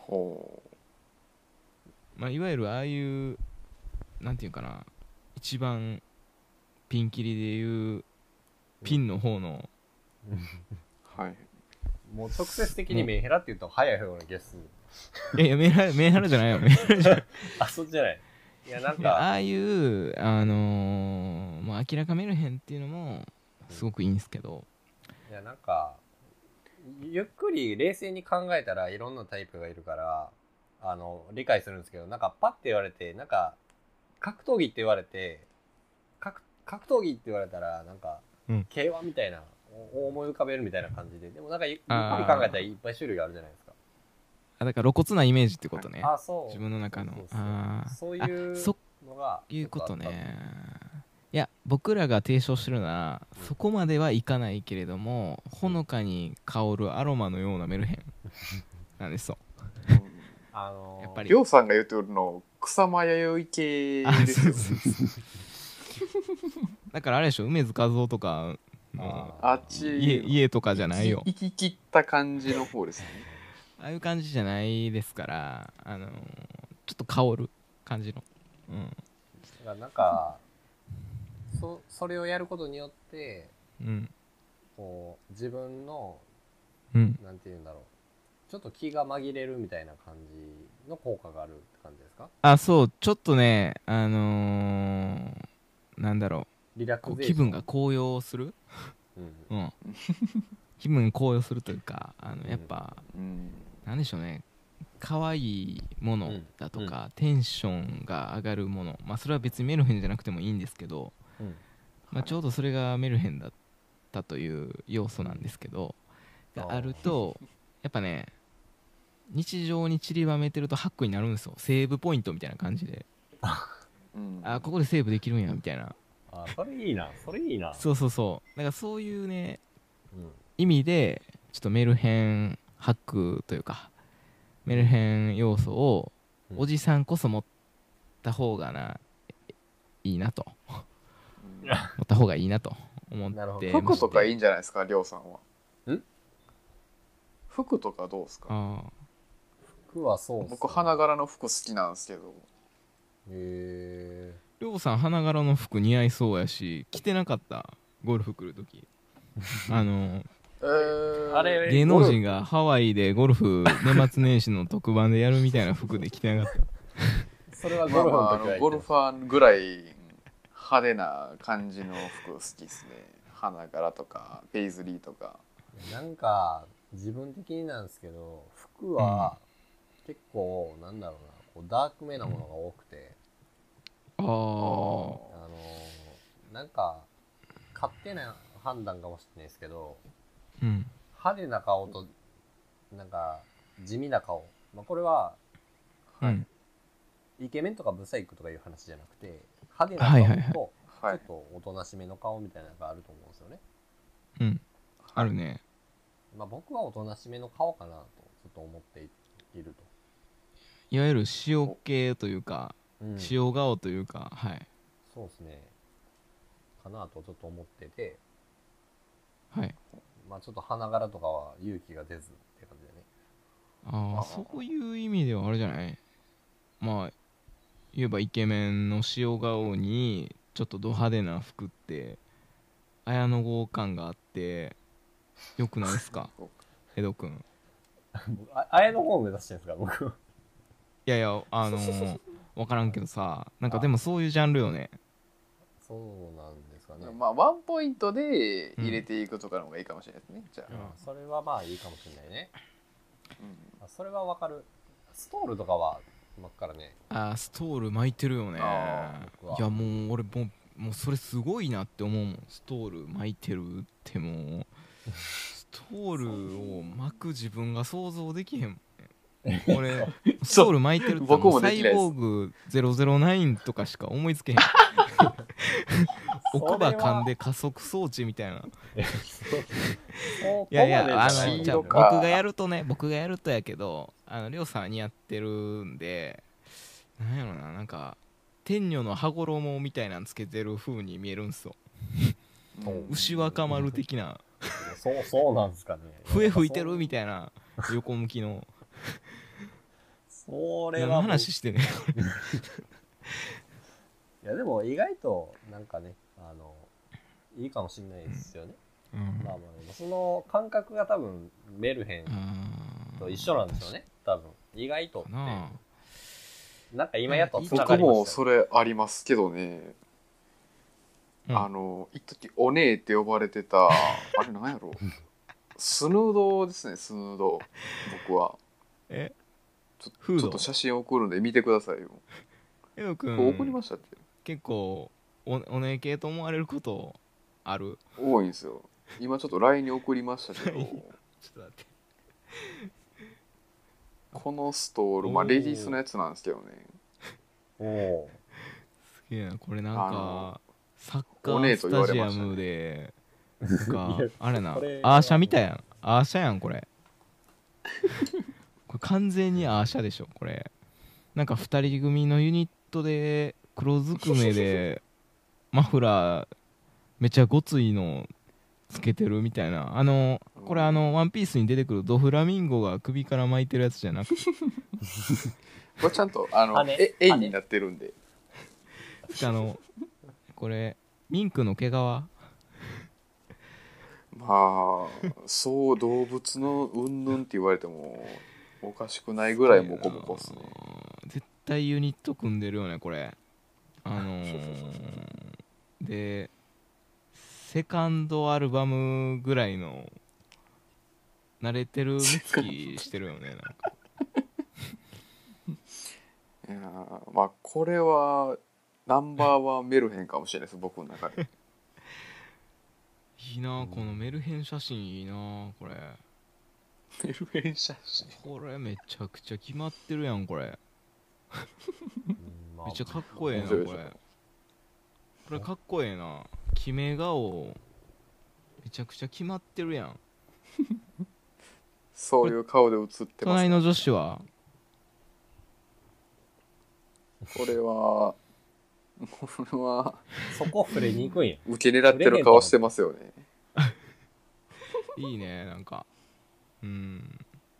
ほまあ、いわゆるああいうなんていうかな、一番ピンキリでいうピンの方の、 う。はい。 もう直接的にメンヘラって言うと早い方な気がする。 いやいやメンヘラメンヘラじゃないよメンヘラじゃないあ、そっちじゃない。いや、なんいやあか、 あいうあのー、まあ明らかメルヘンっていうのもすごくいいんですけど、 いや、なんか、ゆっくり冷静に考えたらいろんなタイプがいるから、あの、理解するんですけど、なんかパッて言われて、なんか、格闘技って言われて、格格闘技って言われたら、なんか、 うんケーワン みたいな、お思い浮かべるみたいな感じで、でもなんかゆゆっくりあー考えたらいっぱい種類があるじゃないですか。 あだから露骨なイメージってことね、 あ、そう。 自分の中のそうそうそうあーそういうあそのがういうことねちょっあっいや僕らが提唱してるのは、 うんそこまではいかないけれどもほのかに香るアロマのようなメルヘンなんですようんた。あのー、 やっぱりりょうさんが言ってるの草間彌生系あですよそうそうそうだからあれでしょ梅津和夫とかのああっち家家とかじゃないよ生き切った感じの方ですね。 ああいう感じじゃないですからあのーちょっと香る感じのうんだからなんかそそれをやることによってうんこう自分のうんなんていうんだろう、ちょっと気が紛れるみたいな感じの効果があるって感じですか？ あそうちょっとねあのー、なんだろリラうこうクゼーション。 気分が高揚するうんうん気分高揚するというかあのやっぱ、 うん。 なんでしょうね可愛いものだとか、テンションが上がるもの、まあそれは別にメルヘンじゃなくてもいいんですけど、 うんまあ、ちょうどそれがメルヘンだったという要素なんですけど、があるとやっぱね日常に散りばめてるとハックになるんですよ。セーブポイントみたいな感じで、 うんあここでセーブできるんやみたいな、 あ、それいいな、それいいな。 そうそうそうだからそういうねうん意味でちょっとメルヘンハックというかメルヘン要素をうんおじさんこそ持った方がないいなとうん持った方がいいなと思ってなるほどまして服とかいいんじゃないですか、りょうさんは。 ん服とかどうですか？ あ服はそうっすね。 僕花柄の服好きなんですけど。 へーりょうさん花柄の服似合いそうやし着てなかったゴルフ来るときあのえー、 あれ芸能人がハワイでゴルフ年末年始の特番でやるみたいな服で着てなかったーそれはゴルフまあまあ、あの時はのゴルファーぐらい派手な感じの服好きですね。花柄とかペイズリーとか。 なんか自分的になんですけど、服は結構なんだろうな、こうダークめなものが多くて、 あーあのーなんか勝手な判断かもしれないですけど、 うん派手な顔となんか地味な顔、まあ、これはうんイケメンとかブサイクとかいう話じゃなくて、派手なはいはいはい顔とちはい。 ょっとおとなしめの顔みたいなのがあると思うんですよね。 うんあるねまあ、僕はおとなしめの顔かなとちょっと思っているいわゆる塩系というかと、うん、 塩顔というかはいそうですねかなとちょっと思ってて、 はいまあちょっと花柄とかは勇気が出ずって感じだね。 あああーそういう意味ではあれじゃない、まあ言えばイケメンの塩顔にちょっとド派手な服って綾野剛感があってよくないですか江戸くん。 ああれの方を目指してるんですか僕。 いやいやあのー、分からんけどさなんかでもそういうジャンルよね。 そうなんですかね。 まあワンポイントで入れていくとかの方がいいかもしれないですね。じゃあ、 うんそれはまあいいかもしれないね。 うんあそれはわかる。ストールとかは真っからね。 あーストール巻いてるよね。 あ僕はいやもう俺もうもうそれすごいなって思うもん。ストール巻いてるってもうストールを巻く自分が想像できへんもんね。俺ストール巻いてるって僕もうサイもできないですボーグゼロゼロナインとかしか思いつけへん。奥歯噛んで加速装置みたいな。 いいやいやあじゃないのじゃあ僕色かがやるとね僕がやるとやけどあのりょうさんは似合ってるんでなんやろななんか天女の羽衣みたいなのつけてる風に見えるんすよ。 うん牛若丸的なそうそうなんですかね。 笛吹いてるみたいな横向きのそれ何のはもう話してね。 いやでも意外となんかね、あのいいかもしれないですよね、 うんまあまあでもその感覚が多分メルヘンあと一緒なんでしょうね多分意外とってかな。 なんか今やっとつなが僕りましたよもそれありますけどね、 うんあの一時お姉って呼ばれてたあれなんやろスヌードですね、スヌード。僕はえちょフードちょっと写真送るんで見てくださいよ。 エドくこれ送りんましたっけ？ 結構おお姉系と思われることある？ 多いんですよ。今ちょっと ライン に送りましたけどちょっと待って。 このストール、まあおーレディースのやつなんですけどね、 おおすげえなこれなんあかのサッカお姉とースタ言われましたねジアムでなんかいやあれなこれアーシャみたいやん。アーシャやんこれ。これ完全にアーシャでしょこれ。なんかふたり組のユニットで黒ずくめでマフラーめちゃごついのつけてるみたいな。あのこれあのワンピースに出てくるドフラミンゴが首から巻いてるやつじゃなくてこれちゃんとあの羽え円になってるんで、 あのこれミンクの毛皮。 まあそう動物のうんぬんって言われてもおかしくないぐらいモコモコっすね。 絶対ユニット組んでるよねこれ。あのー、でセカンドアルバムぐらいの慣れてる目つきしてるよねなんか。 いやーまあこれはナンバーワンメルヘンかもしれないです僕の中で。 いいなこのメルヘン写真いいなこれ。 メルヘン写真これめちゃくちゃ決まってるやんこれ。めっちゃかっこええなこれ。 面白いでしょこれかっこええな。決め顔めちゃくちゃ決まってるやん。 そういう顔で写ってますね。 隣の女子はこれはこれはそこ触れにくいんや受け狙ってる顔してますよね。 いいねなんかうん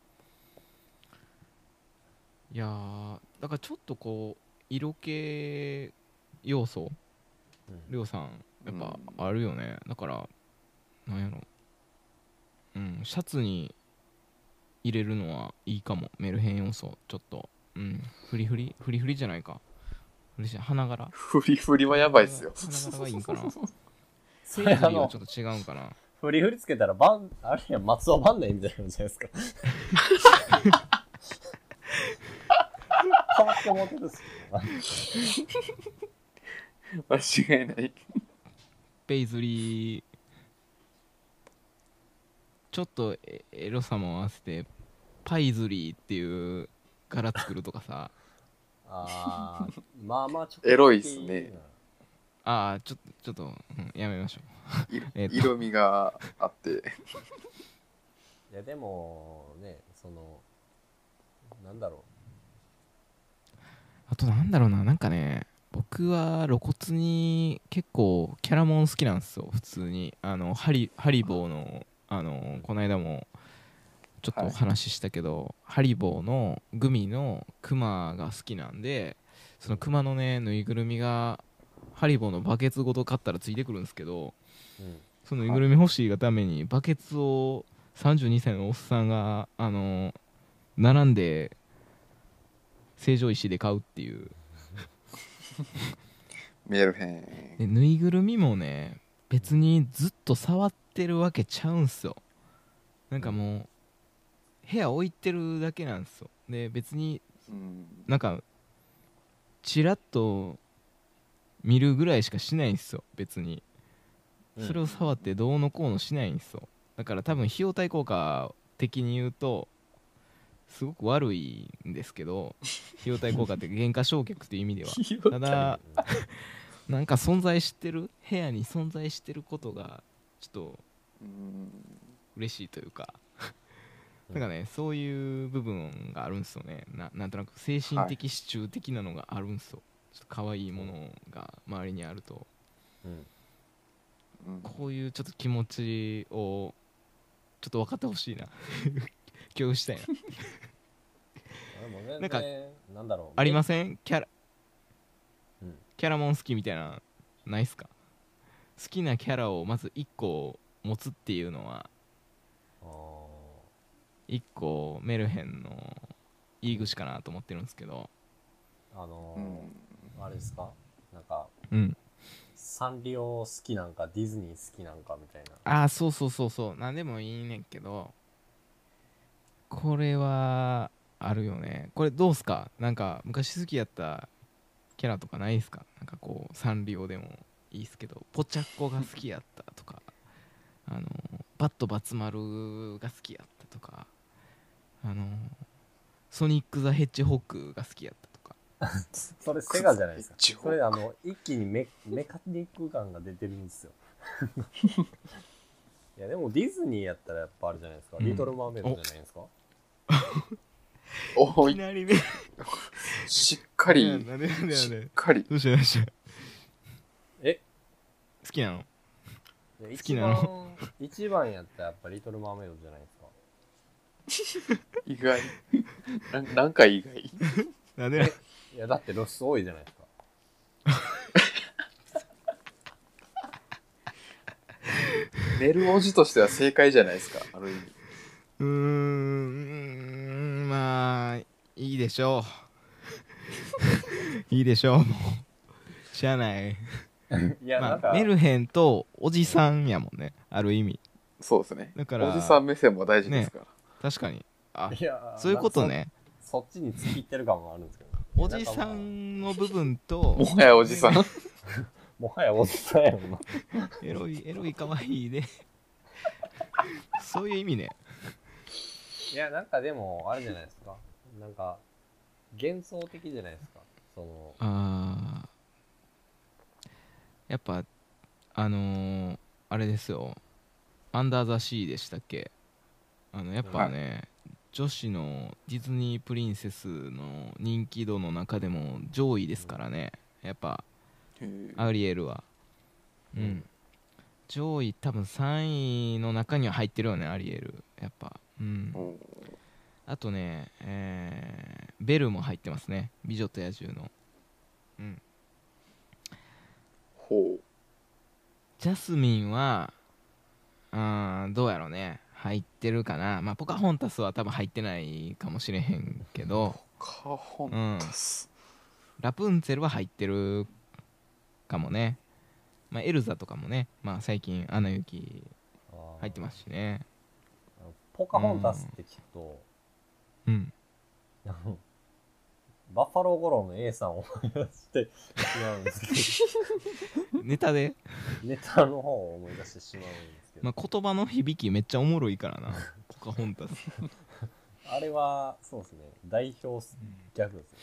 いやーだからちょっとこう色気要素りょうさんやっぱあるよね、だからなんやろうんシャツに入れるのはいいかも。メルヘン要素ちょっとうんフリフリフリフリじゃないかフリじゃ花柄フリフリはやばいっすよ。 花柄がいいんかなそれあのフリはちょっと違うんかな。 振り振りつけたらバンあれや松尾バンダイみたいなんじゃないですか変わって思ってるっすよ間違いない。 ペイズリーちょっとエエロさも合わせてパイズリーっていう柄作るとかさ。 あーまあまあちょっとエロいっすね。 ああちょっとちょっと、うん、やめましょいえっと色味があっていやでもねそのなんだろう。あとなんだろうななんかね僕は露骨に結構キャラモン好きなんですよ普通に。あのハリハリボーのあのこの間もちょっとお話ししたけど、はい、ハリボーのグミのクマが好きなんでそのクマのねぬいぐるみがハリボーのバケツごと買ったらついてくるんですけど、 う、うん、 そのぬいぐるみ欲しいがためにバケツをさんじゅうにさいのおっさんがあの並んで成城石で買うっていうメルヘン。 でぬいぐるみもね別にずっと触ってるわけちゃうんすよ。なんかもう部屋置いてるだけなんですよ。で別にうんなんかチラッと見るぐらいしかしないんですよ別に。それを触ってどうのこうのしないんですよ。だから多分費用対効果的に言うとすごく悪いんですけど費用対効果って原価償却っていう意味ではただなんか存在してる部屋に存在してることがちょっとうん嬉しいというかなんかねそういう部分があるんですよね。 な, なんとなく精神的支柱的なのがあるんですよ、ちょっと可愛いものが周りにあると、 うんうんこういうちょっと気持ちをちょっと分かってほしいな共有したいな。 でも全なんか然なんだろうありますせんキャラうんキャラモン好きみたいなないっすか？好きなキャラをまずいっこ持つっていうのはあいっこメルヘンのいい口かなと思ってるんですけど、 ーあのうんーあれですかなんかうんサンリオ好きなんかディズニー好きなんかみたいなああそうそうそうそうなんでもいいねんけど、これはあるよね。これどうすか？なんか昔好きやったキャラとかないですか？なんかこうサンリオでもいいっすけど、ポチャッコが好きやったとかあのバットバツ丸が好きやったとか、あのソニック・ザ・ヘッジホッグが好きやったとか。 それセガじゃないですか一応それあの一気にメメカニック感が出てるんですよいやでもディズニーやったらやっぱあるじゃないですか、 うんリトル・マーメイドじゃないですかおいいきなりねしっかりなんでなんでなんでしっかりどうしたどうしたえ好きなの？ いや好きなの一番やったらやっぱリトル・マーメイドじゃないですか意外ななんか意外なんでなんいやだって露出多いじゃないですか寝るおじとしては正解じゃないですか、ある意味。 うーんまあいいでしょういいでしょうもうしゃあない。 いや、なんかまあメルヘンとおじさんやもんね、ある意味。 そうですね。 だからおじさん目線も大事ですから。 確かにあいやそういうことね。 そそっちに突き入ってる感もあるんですけどおじさんの部分ともはやおじさん。 もはやおじさんやもんなエロいエロいかわいいねそういう意味ね。 いやなんかでもあれじゃないですかなんか幻想的じゃないですかそのあーやっぱあのー、あれですよ、アンダーザシーでしたっけ？あのやっぱね、女子のディズニープリンセスの人気度の中でも上位ですからね、やっぱアリエルは。うん、 うん上位多分さんいの中には入ってるよね、アリエルやっぱ。うんうんあとね、えーベルも入ってますね、美女と野獣の。うんほジャスミンはあーどうやろうね、入ってるかな。まあポカホンタスは多分入ってないかもしれへんけど、 う。カホンタス。 ラプンツェルは入ってるかもね。まあエルザとかもね、まあ最近アナ雪入ってますしね。 あのポカホンタスって聞くと、 うんあのバッファローゴローの A さんを思い出してしまうんですけネタで、 どネタの方を思い出してしまうんですけど、 まあ、言葉の響きめっちゃおもろいからなポカホンタスあれはそうですね代表ギャグですよ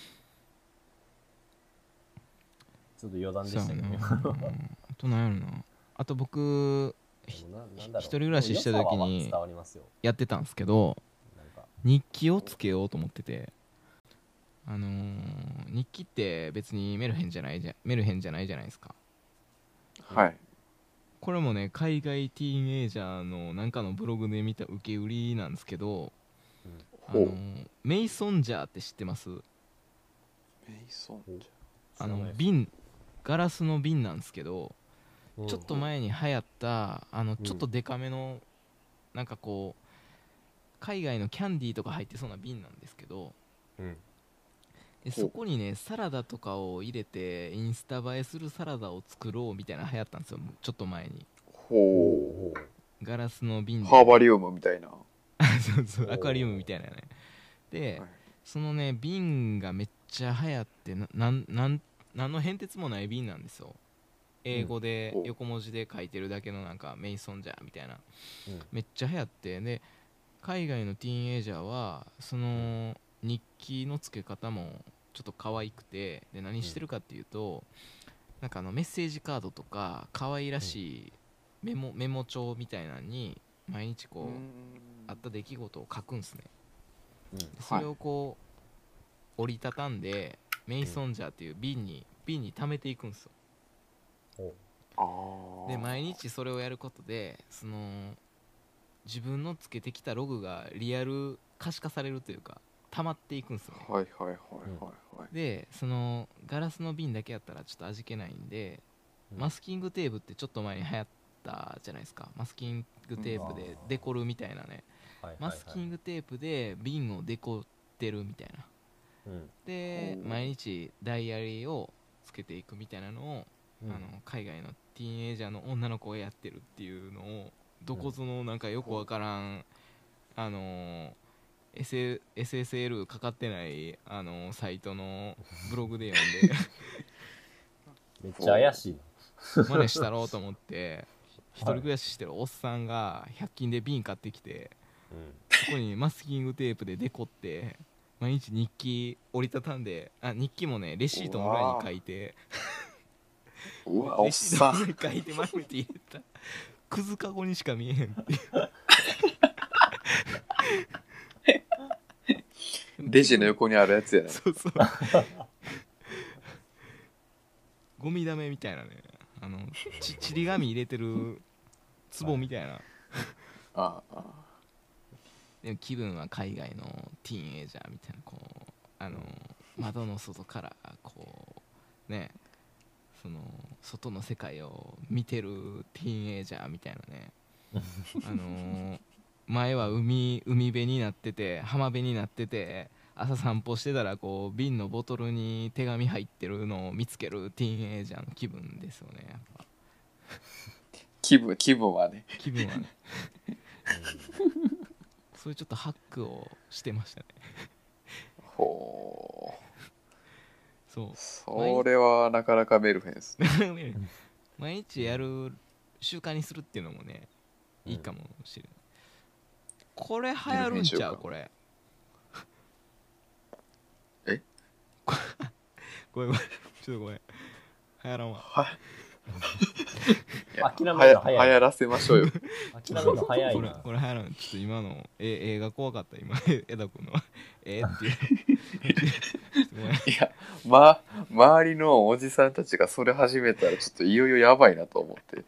ちょっと余談でそうやしたけどねなあと何やろなあと僕でもななんだろう一人暮らしした時にでも良さは伝わりますよやってたんですけど、 なんか日記をつけようと思ってて、あのー日記って別にメルヘンじゃないじゃメルヘンじゃないじゃないですか。 はい。 これもね、海外ティーンエイジャーのなんかのブログで見た受け売りなんですけど、あのほう。 ーメイソンジャーって知ってます？ メイソンじあの知らないです瓶、ガラスの瓶なんですけど、 うんちょっと前に流行ったあのうんちょっとデカめの、なんかこう海外のキャンディーとか入ってそうな瓶なんですけど、 うんでそこにねサラダとかを入れてインスタ映えするサラダを作ろうみたいなの流行ったんですよ、ちょっと前に。 ほほガラスの瓶う。 でハーバリウムみたいな。 そうそうおーアクアリウムみたいなね。で、 はいそのね瓶がめっちゃ流行ってななんなん何の変哲もない瓶なんですよ。英語でうんお横文字で書いてるだけのなんかメイソンジャーみたいな、 うんめっちゃ流行って、で海外のティーンエイジャーはその日記の付け方もちょっと可愛くて、で何してるかっていうと、なんかあのメッセージカードとか可愛らしいメモ、メモ帳みたいなのに毎日こう、あった出来事を書くんですね。 うんでそれをこう折りたたんでメイソンジャーっていう瓶に瓶に溜めていくんですよ。 ほああ。 で毎日それをやることで、その自分のつけてきたログがリアル可視化されるというか、 溜まっていくんですよね。 はいはいはいはいはい。 でそのガラスの瓶だけやったらちょっと味気ないんで、 うんマスキングテープってちょっと前に流行ったじゃないですか。マスキングテープでデコるみたいなね、 はいはいはいマスキングテープで瓶をデコってるみたいな。 うんでおー毎日ダイアリーをつけていくみたいなのを、 うんあの海外のティーンエイジャーの女の子がやってるっていうのをどこぞのなんかよくわからん、あのー エスエスエル かかってない、あのーサイトのブログで読んでめっちゃ怪しいな。 真似したろうと思って一人暮らししてるおっさんがひゃく均で瓶買ってきて、 うんそこにマスキングテープでデコって毎日日記折りたたんで、あ日記もねレシートの裏に書いて、 うわおっレシートさん。 の裏に書いて丸めて入れたクズカゴにしか見えへんっていうレジの横にあるやつやな。 そうそうゴミだめみたいなね、あのちちり紙入れてる壺みたいな。 ああでも気分は海外のティーンエイジャーみたいな、こうあの窓の外からこうね、その外の世界を見てるティーンエイジャーみたいなねあの前は海海辺になってて浜辺になってて、朝散歩してたらこう瓶のボトルに手紙入ってるのを見つけるティーンエイジャーの気分ですよね。やっぱ気分気分はね。 気分はねそういうちょっとハックをしてましたね。 ほう。 そうそれはなかなかメルヘンですね。 毎日やる習慣にするっていうのもね、 うんいいかもしれない。これ流行るんちゃうこれ。 えごめんごめん、ちょっとごめん、流行らんわ。 はい。いや諦めるのはや早い流行らせましょうよ。 諦めるの早いこれな。 これ流行らん。ちょっと今のえ映画怖かった今江田君のえーっていうごめん。 いや、ま、周りのおじさんたちがそれ始めたらちょっといよいよやばいなと思って。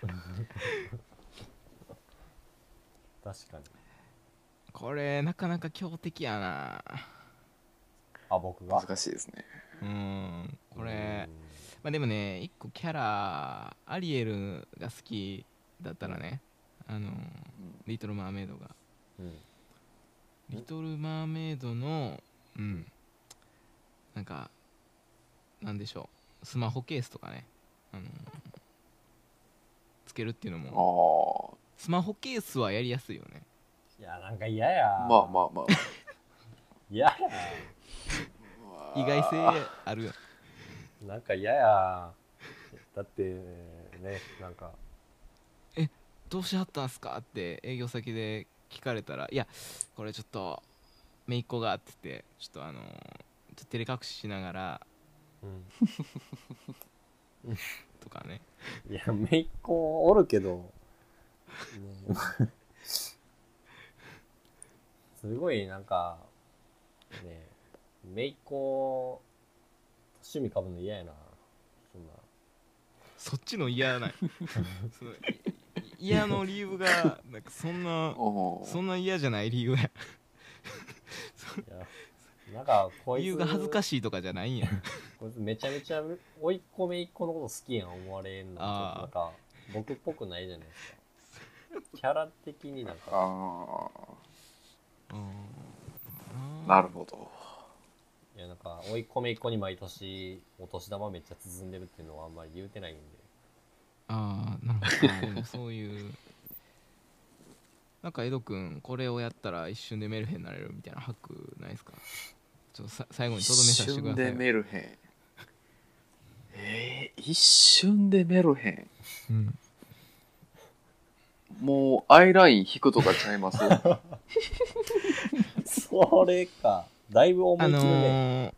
確かに。 これなかなか強敵やな。 あ、僕が。 難しいですね。 うーんこれまあでもね、一個キャラアリエルが好きだったらね、あのリトル・マーメイドがうん。うん。 リトル・マーメイドのうんなんかなんでしょう、スマホケースとかね、あのつけるっていうのあも、 あ、 スマホケースはやりやすいよね。 いや、なんか嫌や。 まあまあまあ。 嫌や。 意外性あるよ。 なんか嫌や。だって、ね、なんか、 どうしはったんすかって営業先で聞かれたら、いやこれちょっと姪っ子がって言って、ちょっとあのちょっと照れ隠ししながらうん。 とかね。 いや、めいっ子おるけど、ね、すごいなんか、ね、めいっ子、趣味かぶるの嫌やな。そんな。 そっちの嫌ないそのい嫌の理由がなんかそんなおーそんな嫌じゃない理由や。 いや、なんか、こいつ、 理由が恥ずかしいとかじゃないんや。 こいつめちゃめちゃ、おいっ子めいっ子のこと好きやん思われんの。 あーなんか、僕っぽくないじゃないですか。キャラ的になんか、 あうんあ、なるほど。 いやなんか、おいっ子めいっ子に毎年、お年玉めっちゃ進んでるっていうのはあんまり言うてないんで。 ああなるほど。あーでもそういうなんか江戸くんこれをやったら一瞬でメルヘンになれるみたいなハックないですか？ちょっとさ最後にとどめさせてくださいよ。 一瞬でメルヘン。えー、一瞬でメルヘン。 うんもうアイライン引くとかちゃいます？ それか。だいぶ思あい切るね。 のー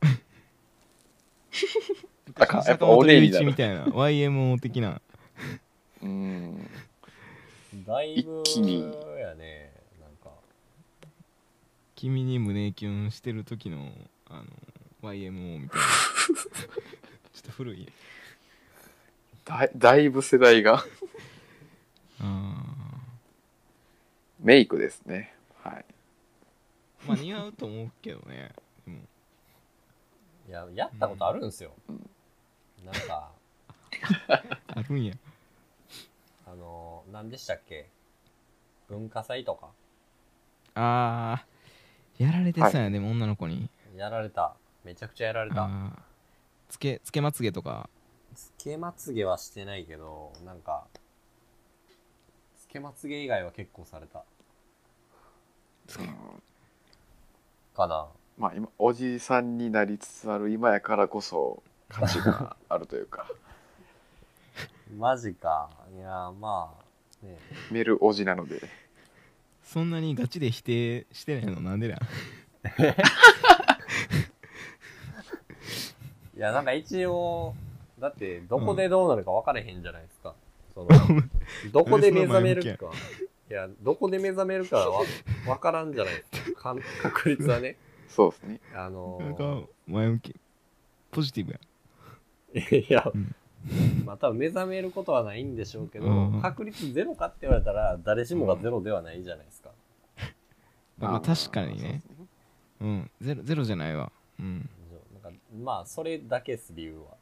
あかんやっぱ坂本龍おねえになる一みたいな ワイエムオー 的な。 うーん。 だいぶ一気にやね。なんか、 君に胸キュンしてる時のあの ワイエムオー みたいな。ちょっと古い。 だいだいぶ世代が。 あメイクですね。はい。 まあ似合うと思うけどね。でもいや、やったことあるんですよ。 うんなんか、 あるんや。 あの、何でしたっけ、文化祭とかあー、やられてそうや、でも女の子に。 やられた。めちゃくちゃやられた。 あー、つけ、つけまつげとか。 つけまつげはしてないけど、なんか、つけまつげ以外は結構された。かな。 まあ今おじさんになりつつある今やからこそ価値があるというかマジか。いや、まあ、ね。 メルおじなのでそんなにガチで否定してないのなんでだ。 いや、なんか一応、だって、どこでどうなるか分かれへんじゃないですか。その、どこで目覚めるか。いや、どこで目覚めるかは分からんじゃないですか。か確率はね。 そうですね。 あのなんかー、 前向き、ポジティブや。 いや、 うんまあ多分目覚めることはないんでしょうけど、 うん確率ゼロかって言われたら、誰しもがゼロではないじゃないですか。 まあ確かにね。 そうですねうん、ゼロゼロじゃないわ。うん。 なんかまあ、それだけです、理由は。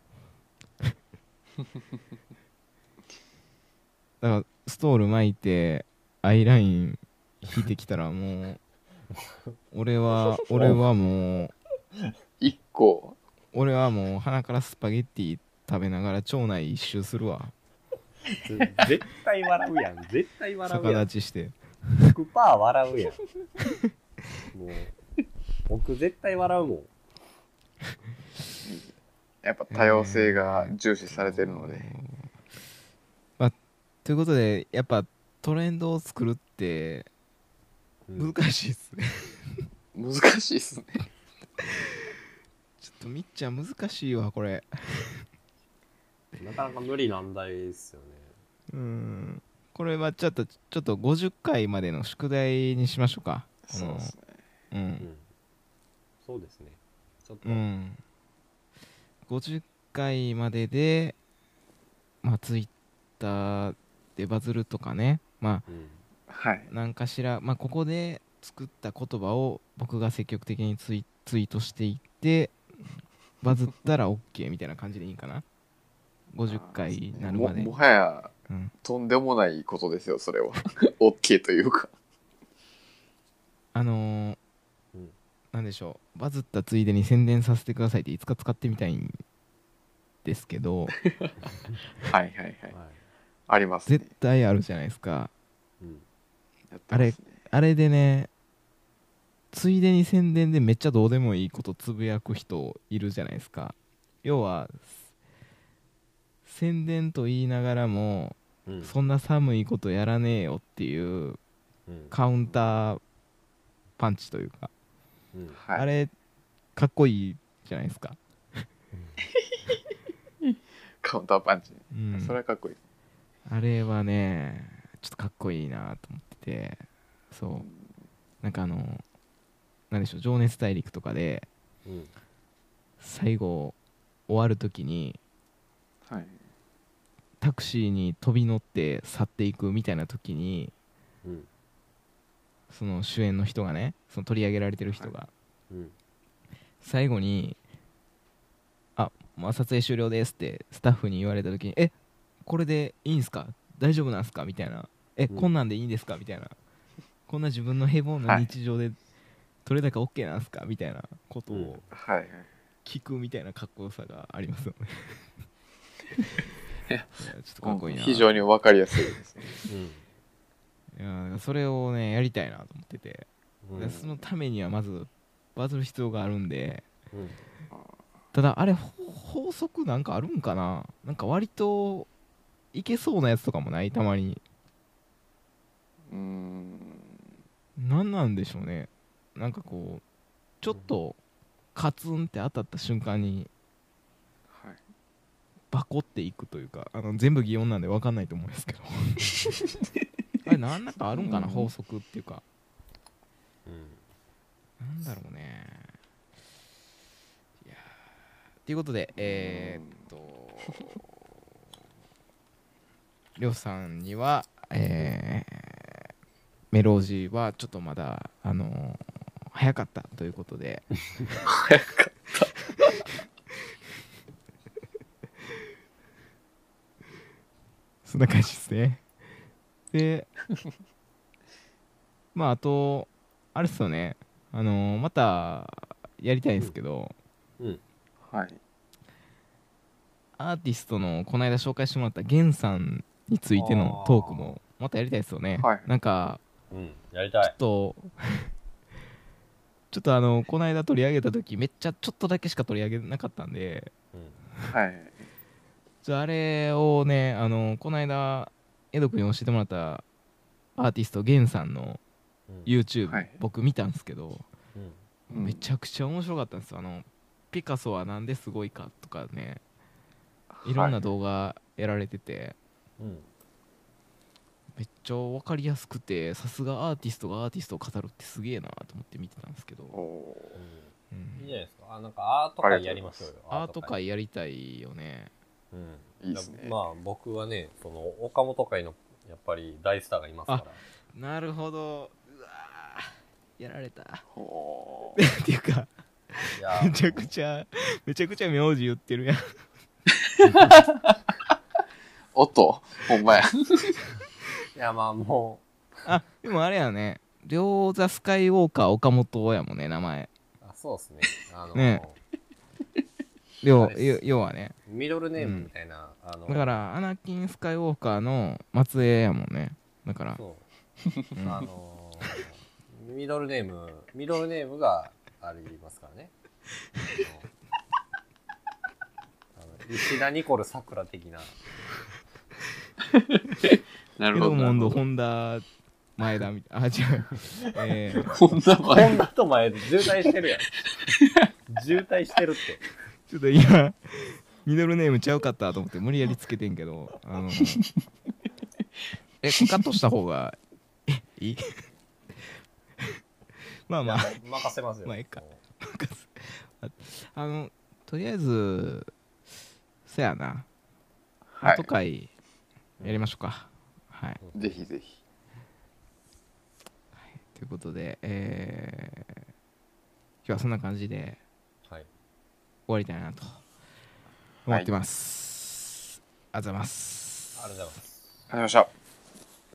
だからストール巻いてアイライン引いてきたらもう俺は俺はもう一個俺はもう鼻からスパゲッティ食べながら腸内一周するわ。 絶対笑うやん。絶対笑う逆やん。 立ちして。 ひゃくパーセント笑うやん。もう、僕絶対笑うもん。 やっぱ多様性が重視されてるので、 まあということでやっぱトレンドを作るってうん難しいっすね。 難しいっすね。 ちょっとみっちゃん難しいわこれ。 なかなか無理難題ですよね。 うんこれはちょっとちょっとごじゅっかいまでの宿題にしましょうか。 そうですね。 ううんん。そうですね。ちょっと、 うんごじゅっかいまででまあツイッターでバズるとかね、まうん。 はいあ。何かしら、まあ、ここで作った言葉を僕が積極的にツイツイートしていってバズったら OK みたいな感じでいいかな。ごじゅっかいになるまで。 ももはやうん、 とんでもないことですよ、それは。OK というか。 あのーうんなんでしょう、バズったついでに宣伝させてくださいっていつか使ってみたいんですけどはいはいはい。 はい。 ありますね。 絶対あるじゃないですか。 うん。 やってますね。 あれでね、ついでに宣伝でめっちゃどうでもいいことつぶやく人いるじゃないですか。要は宣伝と言いながらも、 うん。 そんな寒いことやらねえよっていううん。 カウンターパンチというか、 うん。 はい、 あれかっこいいじゃないですか。 カウンターパンチ、 うんそれはかっこいい。 あれはねちょっとかっこいいなと思ってて、そうなんかあのなんでしょう、情熱大陸とかでうん。 最後終わる時にはい。 タクシーに飛び乗って去っていくみたいな時に、 うん。 その主演の人がね、その取り上げられてる人がうん。 最後に「あ、まあ、撮影終了です」ってスタッフに言われた時に「え、これでいいんすか、大丈夫なんすか」みたいな「え、 うんこんなんでいいんですか」みたいな、こんな自分の平凡な日常でどれだけ OK なんすかみたいなことうんをはいはい。 聞くみたいなかっこよさがありますよね。 いやいやちょっとかっこいいな。 非常に分かりやすいですね。 うん。 いやだからそれをねやりたいなと思ってて、 うん。 でそのためにはまずバズる必要があるんで、 うん。 ただあれほ法則なんかあるんかな。なんか割といけそうなやつとかもない、たまに。 うーん。 なんなんでしょうね。なんかこうちょっとカツンって当たった瞬間にはい。 バコっていくというか、あの全部擬音なんで分かんないと思うんですけどあれなんなんかあるんかな、 うん法則っていうか、 うん。 なんだろうね。いやーということでえー、っとりょうさんには、えーメロージーはちょっとまだあのー早かったということで早かっそんな感じですね。でまああとあれっすよね、あのーまたやりたいんですけど、 うん。 た。はい。 アーティストのこの間紹介してもらったゲンさんについてのトークもまたやりたいですよね。 はいなんかうん。やりたい。 ちょっとちょっとあのこの間取り上げた時めっちゃちょっとだけしか取り上げなかったんで、 うん。 はい。 じゃああれをね、あのこの間エド君に教えてもらったアーティストゲンさんのうん。 YouTube、 はい僕見たんですけど、 うん。 めちゃくちゃ面白かったんですよ。あのピカソはなんですごいかとかね、いろんな動画やられてて、 うん。 めっちゃ分かりやすくて、さすがアーティストがアーティストを語るってすげえなと思って見てたんですけど、 おおうん。 うんいいじゃないですか。あ、なんかアート会やりましょうよ。 アート会やりたいよね。 うん。 いいですねまあ僕はね、その岡本会のやっぱり大スターがいますから。 なるほど、うわーやられたー。ほっていうかいやめちゃくちゃめちゃくちゃ名字言ってるやん。 音ほんまや。 いやまあもあでもあれやね、両座スカイウォーカー岡本やもんね、名前。 う、あ、そうですね。あの、 ね両あれっす要要はね、 ミドルネームみたいな、あの、 だからアナキンスカイウォーカーの末裔やもんね。だからそう。 うんあのー、ミドルネーム、ミドルネームがありますからね。あのあの石田ニコルさくら的な。 なるほど。 エドモンド、 なるホンダ、前田みたいな。あ、違う。えー、 ほど。ほんだホ前。 ンダと前で渋滞してるやん。渋滞してるって。 ちょっと今、ミドルネームちゃうかったと思って無理やりつけてんけど、あの、え、カットした方が、え、いいまあまあ、 いや任せますよ。 まあええかあの、とりあえず、そやな、 はアート会やりましょうか。はい。 い。ぜひぜひ。 ということで、えー、今日はそんな感じではい。 終わりたいなと思ってます。ありがとうございます。 ありがとうございます。 ありがとうございました。